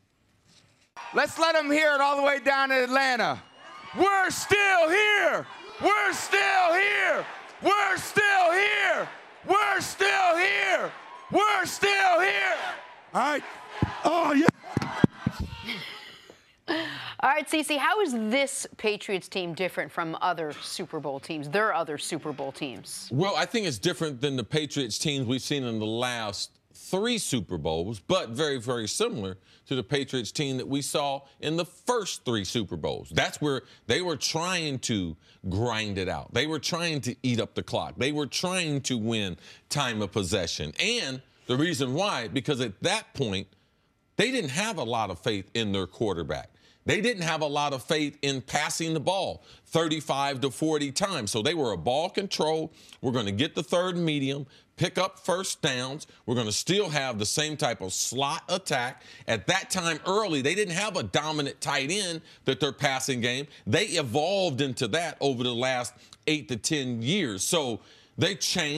Let's let them hear it all the way down to Atlanta. We're still here. We're still here. We're still here. We're still here. We're still here. All right. Oh, yeah. All right, Cece, how is this Patriots team different from other Super Bowl teams, their other Super Bowl teams? Well, I think it's different than the Patriots teams we've seen in the last three Super Bowls, but very, very similar to the Patriots team that we saw in the first three Super Bowls. That's where they were trying to grind it out. They were trying to eat up the clock. They were trying to win time of possession. And the reason why, because at that point, they didn't have a lot of faith in their quarterback. They didn't have a lot of faith in passing the ball thirty-five to forty times. So they were a ball control. We're going to get the third medium, pick up first downs. We're going to still have the same type of slot attack. At that time early, they didn't have a dominant tight end that their passing game. They evolved into that over the last eight to ten years. So they changed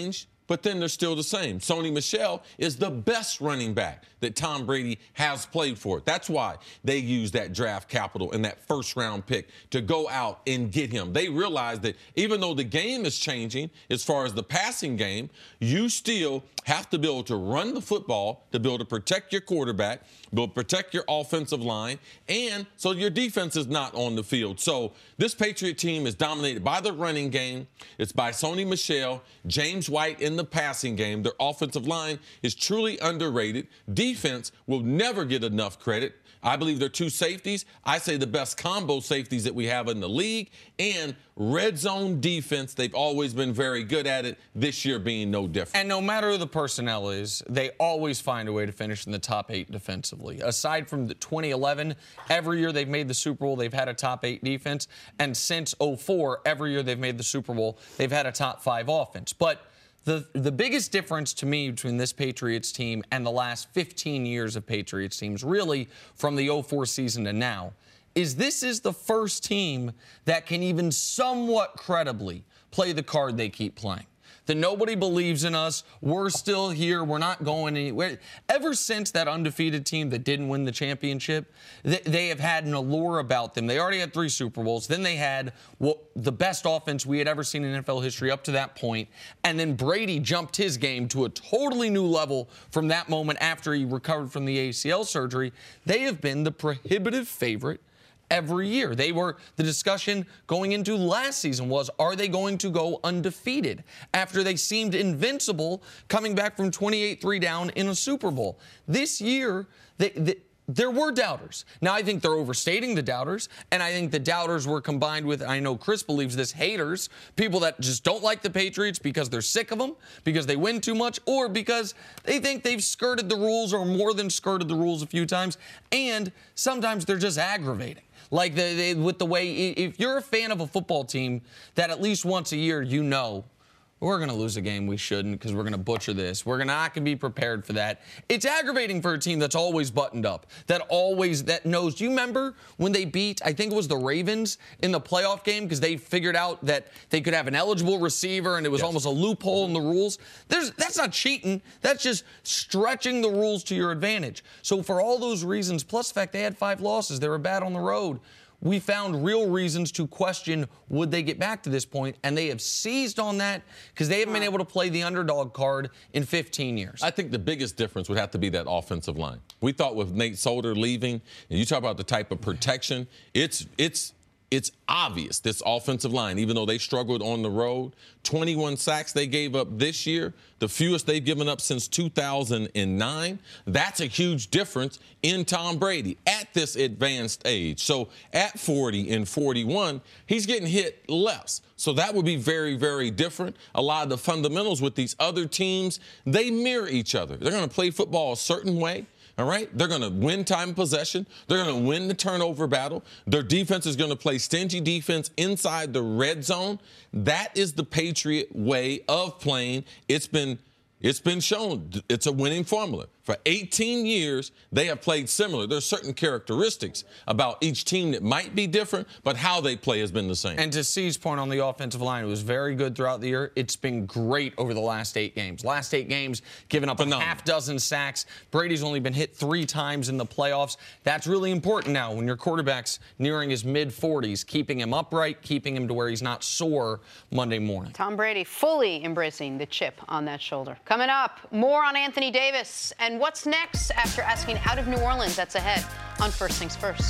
but then they're still the same. Sony Michel is the best running back that Tom Brady has played for. That's why they use that draft capital and that first-round pick to go out and get him. They realize that even though the game is changing as far as the passing game, you still have to be able to run the football to be able to protect your quarterback, be able to protect your offensive line, and so your defense is not on the field. So this Patriot team is dominated by the running game. It's by Sony Michel, James White in the passing game. Their offensive line is truly underrated. Defense will never get enough credit. I believe they're two safeties. I say the best combo safeties that we have in the league. And red zone defense, they've always been very good at it, this year being no different. And no matter who the personnel is, they always find a way to finish in the top eight defensively. Aside from the twenty eleven, every year they've made the Super Bowl, they've had a top eight defense. And since oh four, every year they've made the Super Bowl, they've had a top five offense. But The, the biggest difference to me between this Patriots team and the last fifteen years of Patriots teams, really from the oh four season to now, is this is the first team that can even somewhat credibly play the card they keep playing. That nobody believes in us. We're still here. We're not going anywhere. Ever since that undefeated team that didn't win the championship, they, they have had an allure about them. They already had three Super Bowls. Then they had well, the best offense we had ever seen in N F L history up to that point. And then Brady jumped his game to a totally new level from that moment after he recovered from the A C L surgery. They have been the prohibitive favorite every year. They were, the discussion going into last season was, are they going to go undefeated after they seemed invincible coming back from twenty-eight three down in a Super Bowl? This year, they, they there were doubters. Now, I think they're overstating the doubters, and I think the doubters were combined with, I know Chris believes this, haters, people that just don't like the Patriots because they're sick of them, because they win too much, or because they think they've skirted the rules or more than skirted the rules a few times, and sometimes they're just aggravating. Like the, they, with the way, if you're a fan of a football team that at least once a year you know, we're going to lose a game we shouldn't because we're going to butcher this. We're not going to be prepared for that. It's aggravating for a team that's always buttoned up, that always, that knows. Do you remember when they beat, I think it was the Ravens in the playoff game because they figured out that they could have an eligible receiver and it was yes. almost a loophole in the rules? There's, that's not cheating. That's just stretching the rules to your advantage. So for all those reasons, plus the fact they had five losses, they were bad on the road, we found real reasons to question, would they get back to this point? And they have seized on that because they haven't been able to play the underdog card in fifteen years. I think the biggest difference would have to be that offensive line. We thought with Nate Solder leaving, and you talk about the type of protection, it's it's it's obvious, this offensive line, even though they struggled on the road, twenty-one sacks they gave up this year, the fewest they've given up since two thousand nine. That's a huge difference in Tom Brady at this advanced age. So at forty and forty-one, he's getting hit less. So that would be very, very different. A lot of the fundamentals with these other teams, they mirror each other. They're going to play football a certain way. All right? They're going to win time of possession. They're going to win the turnover battle. Their defense is going to play stingy defense inside the red zone. That is the Patriot way of playing. It's been it's been shown. It's a winning formula. For eighteen years, they have played similar. There's certain characteristics about each team that might be different, but how they play has been the same. And to C's point on the offensive line, it was very good throughout the year. It's been great over the last eight games. Last eight games, giving up Phenomenal. a half dozen sacks. Brady's only been hit three times in the playoffs. That's really important now when your quarterback's nearing his mid forties, keeping him upright, keeping him to where he's not sore Monday morning. Tom Brady fully embracing the chip on that shoulder. Coming up, more on Anthony Davis and what's next after asking out of New Orleans. That's ahead on First Things First.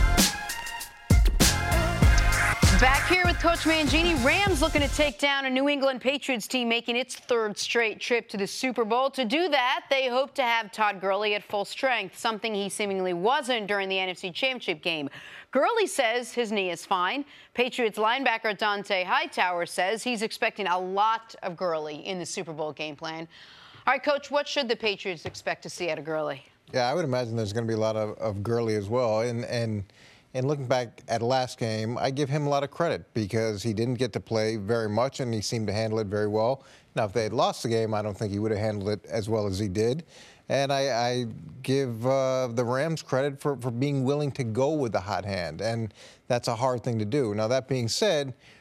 Back here with Coach Mangini. Rams looking to take down a New England Patriots team making its third straight trip to the Super Bowl. To do that, they hope to have Todd Gurley at full strength, something he seemingly wasn't during the N F C Championship game. Gurley says his knee is fine. Patriots linebacker Dante Hightower says he's expecting a lot of Gurley in the Super Bowl game plan. All right, Coach, what should the Patriots expect to see out of Gurley? Yeah, I would imagine there's going to be a lot of, of Gurley as well. And, and and looking back at last game, I give him a lot of credit because he didn't get to play very much, and he seemed to handle it very well. Now, if they had lost the game, I don't think he would have handled it as well as he did. And I, I give uh, the Rams credit for, for being willing to go with the hot hand, and that's a hard thing to do. Now, that being said,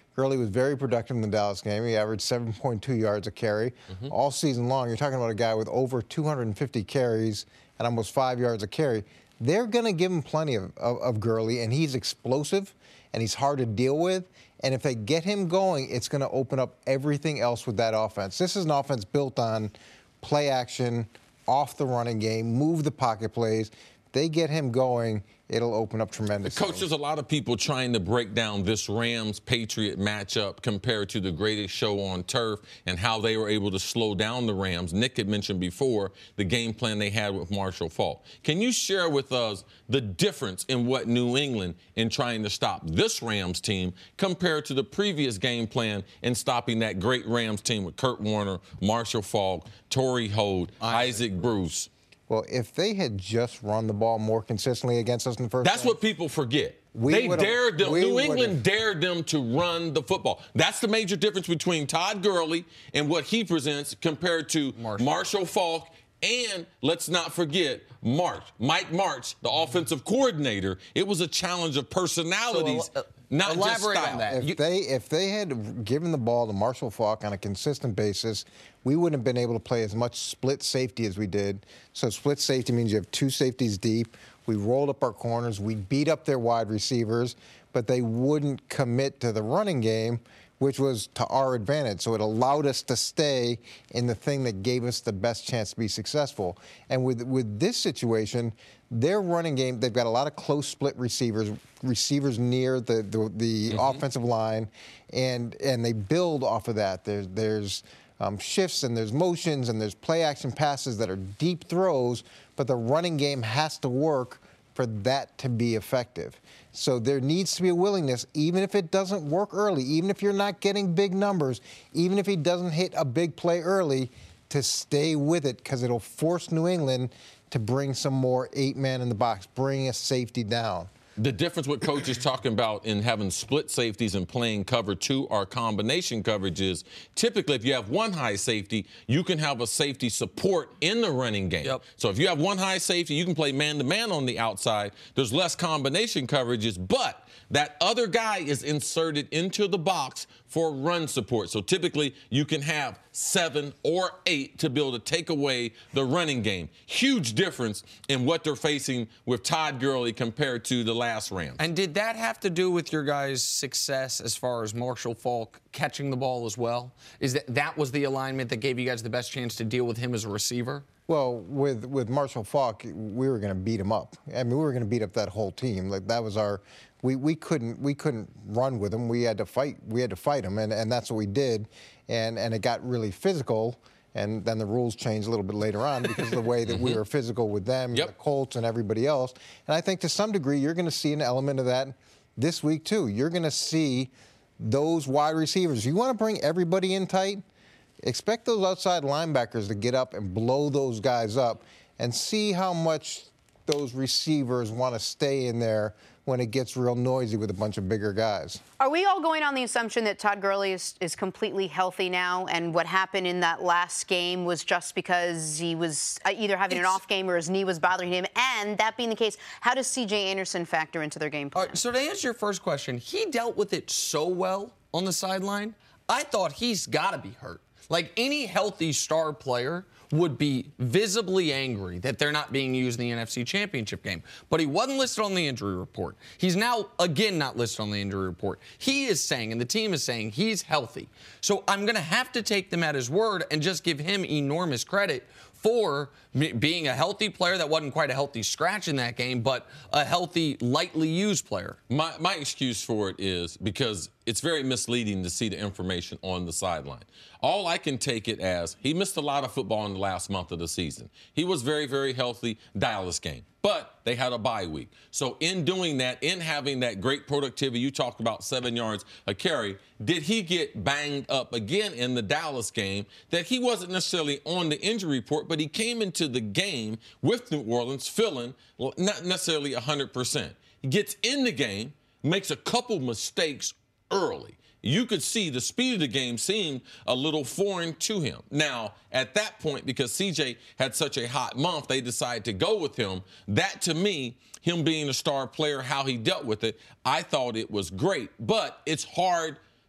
Gurley was very productive in the Dallas game. He averaged seven point two yards a carry mm-hmm. all season long. You're talking about a guy with over two hundred fifty carries and almost five yards a carry. They're going to give him plenty of, of, of Gurley, and he's explosive, and he's hard to deal with. And if they get him going, it's going to open up everything else with that offense. This is an offense built on play action, off the running game, move the pocket plays. If they get him going, it'll open up tremendous. Coach, there's a lot of people trying to break down this Rams-Patriot matchup compared to the greatest show on turf and how they were able to slow down the Rams. Nick had mentioned before the game plan they had with Marshall Faulk. Can you share with us the difference in what New England in trying to stop this Rams team compared to the previous game plan in stopping that great Rams team with Kurt Warner, Marshall Faulk, Torrey Holt, Isaac Bruce? Well, if they had just run the ball more consistently against us in the first That's game, what people forget. We they dared them. New England would've. dared them to run the football. That's the major difference between Todd Gurley and what he presents compared to Marshall, Marshall Faulk. And let's not forget March, Mike Martz, the offensive coordinator. It was a challenge of personalities, so, uh, not just style. on that. If you, they if they had given the ball to Marshall Faulk on a consistent basis, we wouldn't have been able to play as much split safety as we did. So split safety means you have two safeties deep. We rolled up our corners. We beat up their wide receivers, but they wouldn't commit to the running game, which was to our advantage. So it allowed us to stay in the thing that gave us the best chance to be successful. And with with this situation, their running game, they've got a lot of close split receivers, receivers near the the, the mm-hmm. offensive line, and and they build off of that. There's there's um, shifts and there's motions and there's play action passes that are deep throws, but the running game has to work for that to be effective. So there needs to be a willingness, even if it doesn't work early, even if you're not getting big numbers, even if he doesn't hit a big play early, to stay with it, because it'll force New England to bring some more eight-man in the box, bring a safety down. The difference what Coach is talking about in having split safeties and playing cover two or combination coverage is typically if you have one high safety, you can have a safety support in the running game. Yep. So if you have one high safety, you can play man-to-man on the outside. There's less combination coverages, but that other guy is inserted into the box for run support. So typically you can have seven or eight to be able to take away the running game. Huge difference in what they're facing with Todd Gurley compared to the last Rams. And did that have to do with your guys' success as far as Marshall Faulk catching the ball as well? Is that that was the alignment that gave you guys the best chance to deal with him as a receiver? Well, with with Marshall Faulk, we were going to beat him up. I mean, we were going to beat up that whole team. Like that was our. We, we couldn't we couldn't run with him. We had to fight. We had to fight him, and, and that's what we did. And and it got really physical. And then the rules changed a little bit later on because of the way that we were physical with them, yep. the Colts, and everybody else. And I think to some degree you're going to see an element of that this week too. You're going to see those wide receivers. You want to bring everybody in tight. Expect those outside linebackers to get up and blow those guys up, and see how much those receivers want to stay in there when it gets real noisy with a bunch of bigger guys. Are we all going on the assumption that Todd Gurley is, is completely healthy now, and what happened in that last game was just because he was either having it's, an off game or his knee was bothering him? And that being the case, how does C J Anderson factor into their game plan? All right, so to answer your first question, he dealt with it so well on the sideline. I thought he's got to be hurt. Like any healthy star player would be visibly angry that they're not being used in the N F C Championship game. But he wasn't listed on the injury report. He's now, again, not listed on the injury report. He is saying, and the team is saying, he's healthy. So I'm going to have to take them at his word and just give him enormous credit for being a healthy player that wasn't quite a healthy scratch in that game, but a healthy, lightly used player. My, my excuse for it is because it's very misleading to see the information on the sideline. All I can take it as he missed a lot of football in the last month of the season. He was very, very healthy. Dallas game. But they had a bye week. So in doing that, in having that great productivity, you talked about seven yards a carry, did he get banged up again in the Dallas game that he wasn't necessarily on the injury report, but he came into the game with New Orleans feeling well, not necessarily one hundred percent. He gets in the game, makes a couple mistakes early. You could see the speed of the game seemed a little foreign to him. Now, at that point, because C J had such a hot month, they decided to go with him. That, to me, him being a star player, how he dealt with it, I thought it was great. But it's hard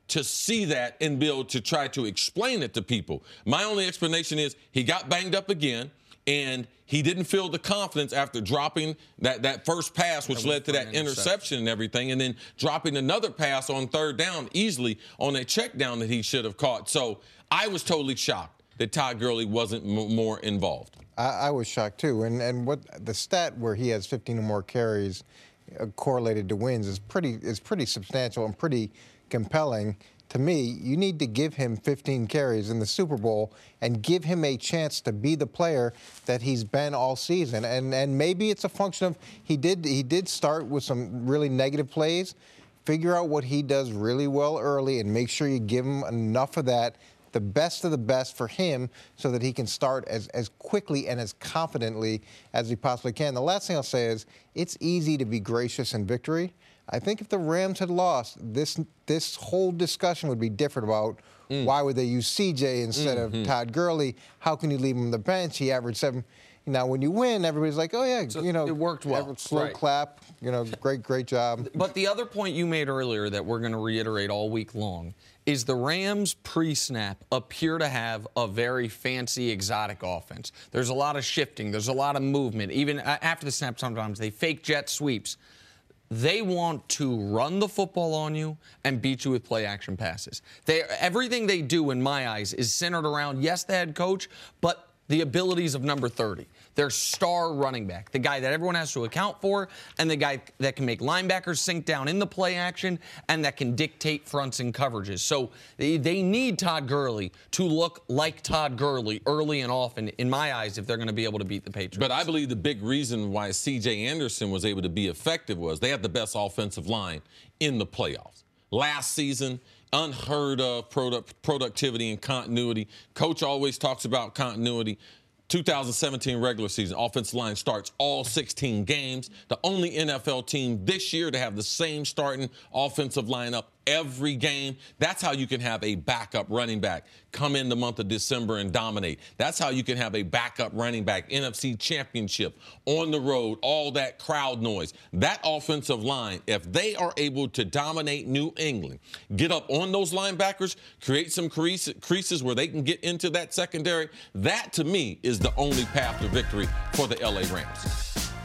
to see that and be able to try to explain it to people. My only explanation is he got banged up again, and he didn't feel the confidence after dropping that, that first pass, which led to that interception. interception and everything, and then dropping another pass on third down easily on a check down that he should have caught. So I was totally shocked that Todd Gurley wasn't m- more involved. I, I was shocked, too. And and what the stat where he has fifteen or more carries uh, correlated to wins is pretty is pretty substantial and pretty compelling. To me, you need to give him fifteen carries in the Super Bowl and give him a chance to be the player that he's been all season. And and maybe it's a function of he did he did start with some really negative plays. Figure out what he does really well early and make sure you give him enough of that, the best of the best for him, so that he can start as, as quickly and as confidently as he possibly can. The last thing I'll say is it's easy to be gracious in victory. I think if the Rams had lost, this this whole discussion would be different about mm. why would they use C J instead mm-hmm. of Todd Gurley? How can you leave him on the bench? He averaged seven. Now, when you win, everybody's like, oh, yeah, so you know. It worked well. Slow right. clap, you know, great, great job. But the other point you made earlier that we're going to reiterate all week long is the Rams pre-snap appear to have a very fancy, exotic offense. There's a lot of shifting. There's a lot of movement. Even after the snap, sometimes they fake jet sweeps. They want to run the football on you and beat you with play-action passes. They, everything they do, in my eyes, is centered around, yes, the head coach, but the abilities of number thirty. Their star running back, the guy that everyone has to account for, and the guy that can make linebackers sink down in the play action and that can dictate fronts and coverages. So they, they need Todd Gurley to look like Todd Gurley early and often, in my eyes, if they're going to be able to beat the Patriots. But I believe the big reason why C J Anderson was able to be effective was they had the best offensive line in the playoffs. Last season, unheard of product, productivity and continuity. Coach always talks about continuity. two thousand seventeen regular season, offensive line starts all sixteen games. The only N F L team this year to have the same starting offensive lineup every game. That's how you can have a backup running back come in the month of December and dominate. That's how you can have a backup running back, N F C Championship, on the road, all that crowd noise. That offensive line, if they are able to dominate New England, get up on those linebackers, create some creases where they can get into that secondary, that to me is the only path to victory for the L A Rams.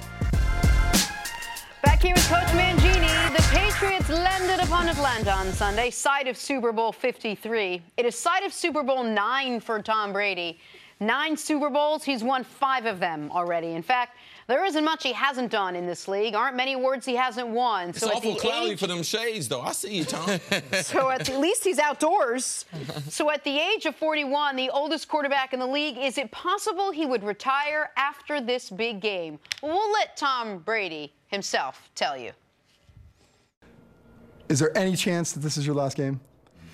Back here with Coach Mangini, the Patriots landed upon Atlanta on Sunday, site of Super Bowl fifty-three. It is site of Super Bowl nine for Tom Brady. Nine Super Bowls, he's won five of them already. In fact, there isn't much he hasn't done in this league. Aren't many awards he hasn't won. It's so awful cloudy age... for them shades, though. I see you, Tom. So at the least he's outdoors. So at the age of forty-one, the oldest quarterback in the league, is it possible he would retire after this big game? We'll let Tom Brady himself tell you. Is there any chance that this is your last game?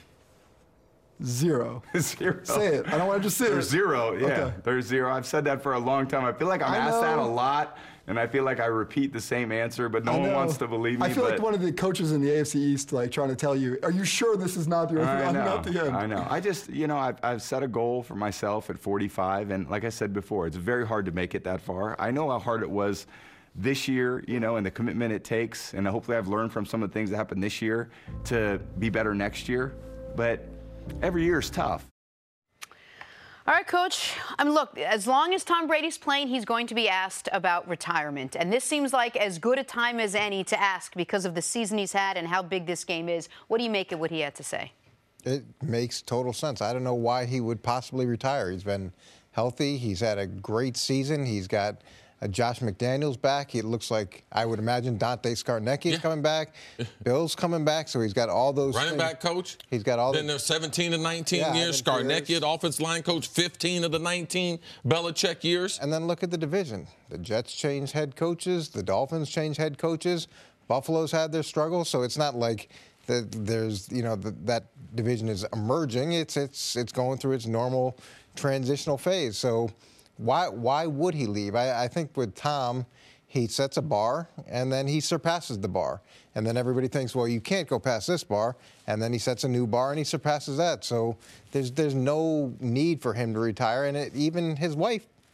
Zero. Zero. Say it. I don't want to just say There's it. zero, yeah. Okay. There's zero. I've said that for a long time. I feel like I'm I asked know. that a lot, and I feel like I repeat the same answer, but no I one know. wants to believe me. I feel but like one of the coaches in the A F C East, like, trying to tell you, are you sure this is not your I I'm know. not the end? I know. I just, you know, I've, I've set a goal for myself at forty-five, and like I said before, it's very hard to make it that far. I know how hard it was this year, you know, and the commitment it takes, and hopefully I've learned from some of the things that happened this year to be better next year. But every year is tough. All right, Coach. I mean, look, as long as Tom Brady's playing, he's going to be asked about retirement. And this seems like as good a time as any to ask because of the season he's had and how big this game is. What do you make of what he had to say? It makes total sense. I don't know why he would possibly retire. He's been healthy. He's had a great season. He's got uh, Josh McDaniels back. It looks like, I would imagine, Dante Scarnecchia is yeah. coming back. Bill's coming back, so he's got all those Running things. back coach. He's got all Been the, there seventeen to nineteen yeah, years. Scarnecchia, the offensive line coach, fifteen of the nineteen Belichick years. And then look at the division. The Jets changed head coaches. The Dolphins changed head coaches. Buffalo's had their struggles, so it's not like the, there's, you know, the, that division is emerging. It's it's it's going through its normal transitional phase. So why why would he leave? I, I think with Tom, he sets a bar and then he surpasses the bar. And then everybody thinks, well, you can't go past this bar. And then he sets a new bar and he surpasses that. So there's there's no need for him to retire. And it, even his wife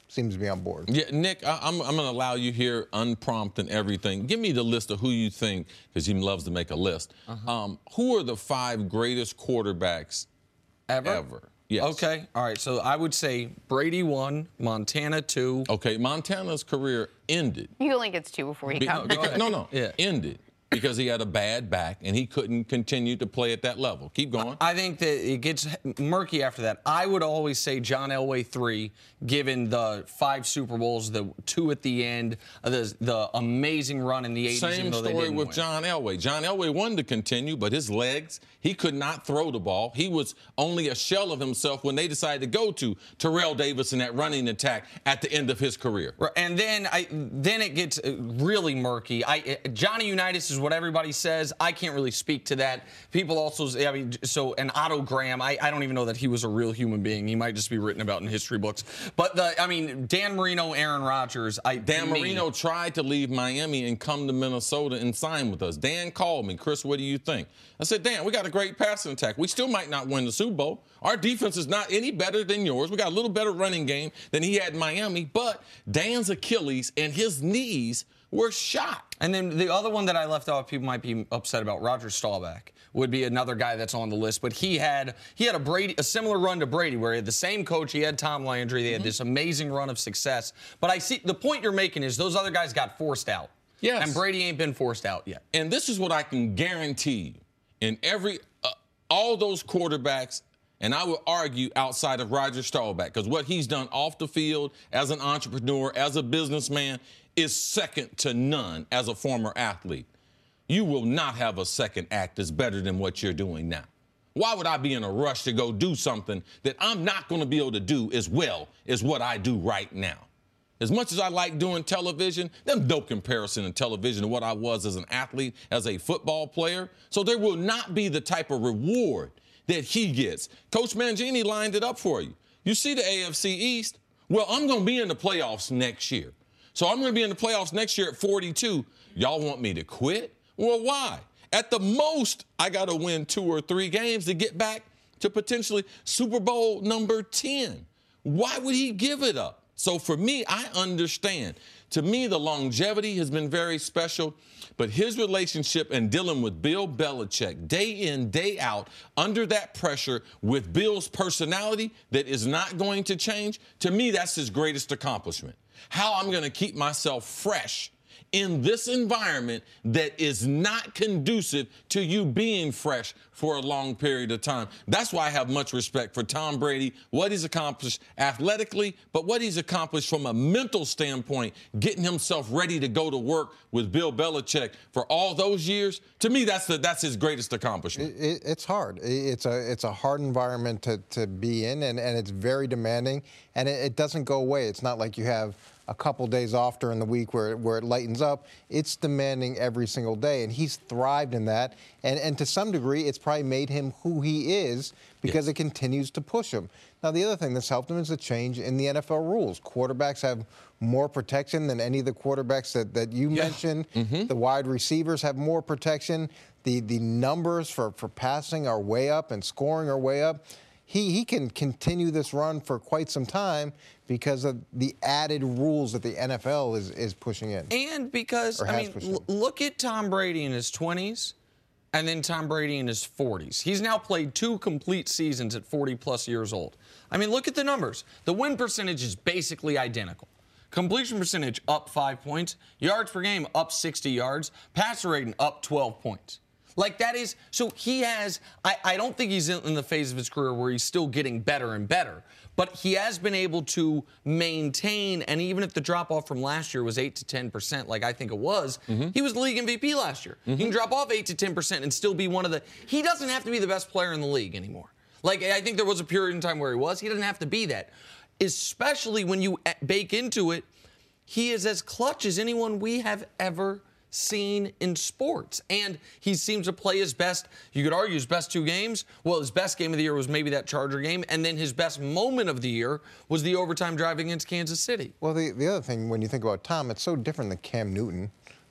seems to be on board. Yeah, Nick, I, I'm, I'm going to allow you here, unprompted and everything. Give me the list of who you think, because he loves to make a list. Uh-huh. Um, who are the five greatest quarterbacks ever? Ever. Yes. Okay. All right. So I would say Brady one, Montana two. Okay. Montana's career ended. You only gets two before he Be- got because, no, no. Yeah. Ended. Because he had a bad back and he couldn't continue to play at that level. Keep going. I think that it gets murky after that. I would always say John Elway three, given the five Super Bowls, the two at the end, the, the amazing run in the eighties. Same story with win. John Elway. John Elway wanted to continue, but his legs, he could not throw the ball. He was only a shell of himself when they decided to go to Terrell Davis in that running attack at the end of his career. And then I, then it gets really murky. I, Johnny Unitas is what everybody says. I can't really speak to that. People also, I mean, so an Otto Graham, I, I don't even know that he was a real human being. He might just be written about in history books. But, the, I mean, Dan Marino, Aaron Rodgers. I, Dan me, Marino tried to leave Miami and come to Minnesota and sign with us. Dan called me, Chris, what do you think? I said, Dan, we got a great passing attack. We still might not win the Super Bowl. Our defense is not any better than yours. We got a little better running game than he had in Miami. But Dan's Achilles and his knees were shot. And then the other one that I left off, people might be upset about, Roger Staubach would be another guy that's on the list. But he had he had a Brady a similar run to Brady, where he had the same coach. He had Tom Landry. They had mm-hmm. this amazing run of success. But I see the point you're making is those other guys got forced out. Yes. And Brady ain't been forced out yet. And this is what I can guarantee you. In every uh, all those quarterbacks, and I would argue outside of Roger Staubach, because what he's done off the field as an entrepreneur, as a businessman, is second to none as a former athlete. You will not have a second act that's better than what you're doing now. Why would I be in a rush to go do something that I'm not going to be able to do as well as what I do right now? As much as I like doing television, there's no comparison in television to what I was as an athlete, as a football player. So there will not be the type of reward that he gets. Coach Mangini lined it up for you. You see the A F C East? Well, I'm going to be in the playoffs next year. So I'm going to be in the playoffs next year at forty-two. Y'all want me to quit? Well, why? At the most, I got to win two or three games to get back to potentially Super Bowl number ten. Why would he give it up? So for me, I understand. To me, the longevity has been very special, but his relationship and dealing with Bill Belichick day in, day out, under that pressure with Bill's personality that is not going to change, to me, that's his greatest accomplishment. How I'm going to keep myself fresh in this environment that is not conducive to you being fresh for a long period of time. That's why I have much respect for Tom Brady, what he's accomplished athletically, but what he's accomplished from a mental standpoint, getting himself ready to go to work with Bill Belichick for all those years. To me, that's the, that's his greatest accomplishment. It, it, it's hard. It's a it's a hard environment to, to be in, and, and it's very demanding, and it, it doesn't go away. It's not like you have a couple days off during the week where, where it lightens up. It's demanding every single day, and he's thrived in that. And, and to some degree, it's probably made him who he is because yes. it continues to push him. Now, the other thing that's helped him is the change in the N F L rules. Quarterbacks have more protection than any of the quarterbacks that, that you yeah. mentioned. Mm-hmm. The wide receivers have more protection. The, the numbers for, for passing are way up and scoring are way up. He, he can continue this run for quite some time because of the added rules that the N F L is, is pushing in. And because, I mean, l- look at Tom Brady in his twenties and then Tom Brady in his forties. He's now played two complete seasons at forty-plus years old. I mean, look at the numbers. The win percentage is basically identical. Completion percentage up five points. Yards per game up sixty yards. Passer rating up twelve points. Like, that is, so he has, I, I don't think he's in, in the phase of his career where he's still getting better and better, but he has been able to maintain, and even if the drop-off from last year was eight to ten percent, like I think it was, mm-hmm. he was the league M V P last year. Mm-hmm. He can drop off eight to ten percent and still be one of the, he doesn't have to be the best player in the league anymore. Like, I think there was a period in time where he was. He doesn't have to be that, especially when you bake into it, he is as clutch as anyone we have ever seen in sports. And he seems to play his best, you could argue his best two games. Well, his best game of the year was maybe that Charger game, and then his best moment of the year was the overtime drive against Kansas City. Well, the, the other thing, when you think about Tom, it's so different than Cam Newton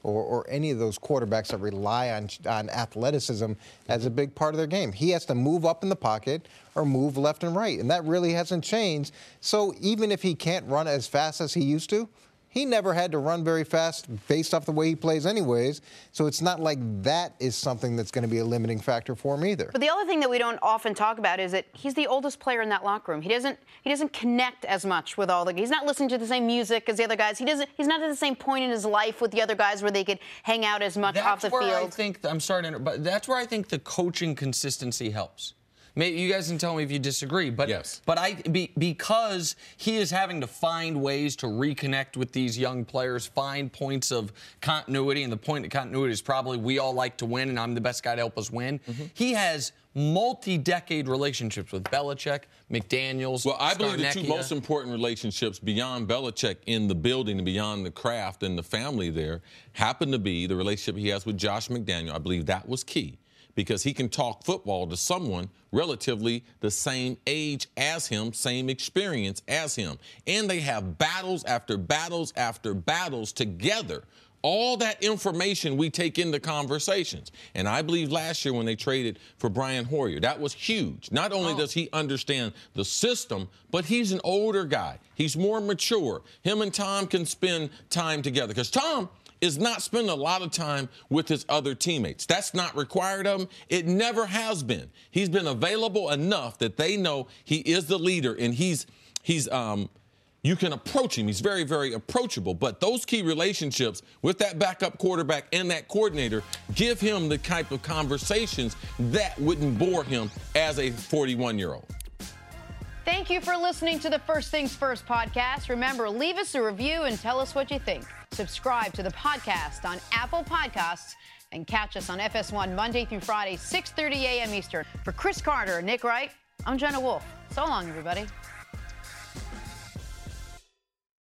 or, or any of those quarterbacks that rely on, on athleticism as a big part of their game. He has to move up in the pocket or move left and right, and that really hasn't changed. So even if he can't run as fast as he used to, he never had to run very fast based off the way he plays anyways. So it's not like that is something that's going to be a limiting factor for him either. But the other thing that we don't often talk about is that he's the oldest player in that locker room. He doesn't he doesn't connect as much with all the he's not listening to the same music as the other guys. He doesn't he's not at the same point in his life with the other guys where they could hang out as much that's off the where field. I think I'm sorry to, but that's where I think the coaching consistency helps. Maybe you guys can tell me if you disagree, but yes. but I be, because he is having to find ways to reconnect with these young players, find points of continuity, and the point of continuity is probably we all like to win, and I'm the best guy to help us win. Mm-hmm. He has multi-decade relationships with Belichick, McDaniels. Well, I believe the Scarnecchia. two most important relationships beyond Belichick in the building and beyond the craft and the family there happen to be the relationship he has with Josh McDaniel. I believe that was key, because he can talk football to someone relatively the same age as him, same experience as him. And they have battles after battles after battles together. All that information we take into conversations. And I believe last year when they traded for Brian Hoyer, that was huge. Not only oh. does he understand the system, but he's an older guy. He's more mature. Him and Tom can spend time together. Because Tom is not spending a lot of time with his other teammates. That's not required of him. It never has been. He's been available enough that they know he is the leader, and he's he's um you can approach him. He's very, very approachable. But those key relationships with that backup quarterback and that coordinator give him the type of conversations that wouldn't bore him as a forty-one-year-old. Thank you for listening to the First Things First podcast. Remember, leave us a review and tell us what you think. Subscribe to the podcast on Apple Podcasts and catch us on F S one Monday through Friday, six thirty a.m. Eastern. For Chris Carter and Nick Wright, I'm Jenna Wolf. So long, everybody.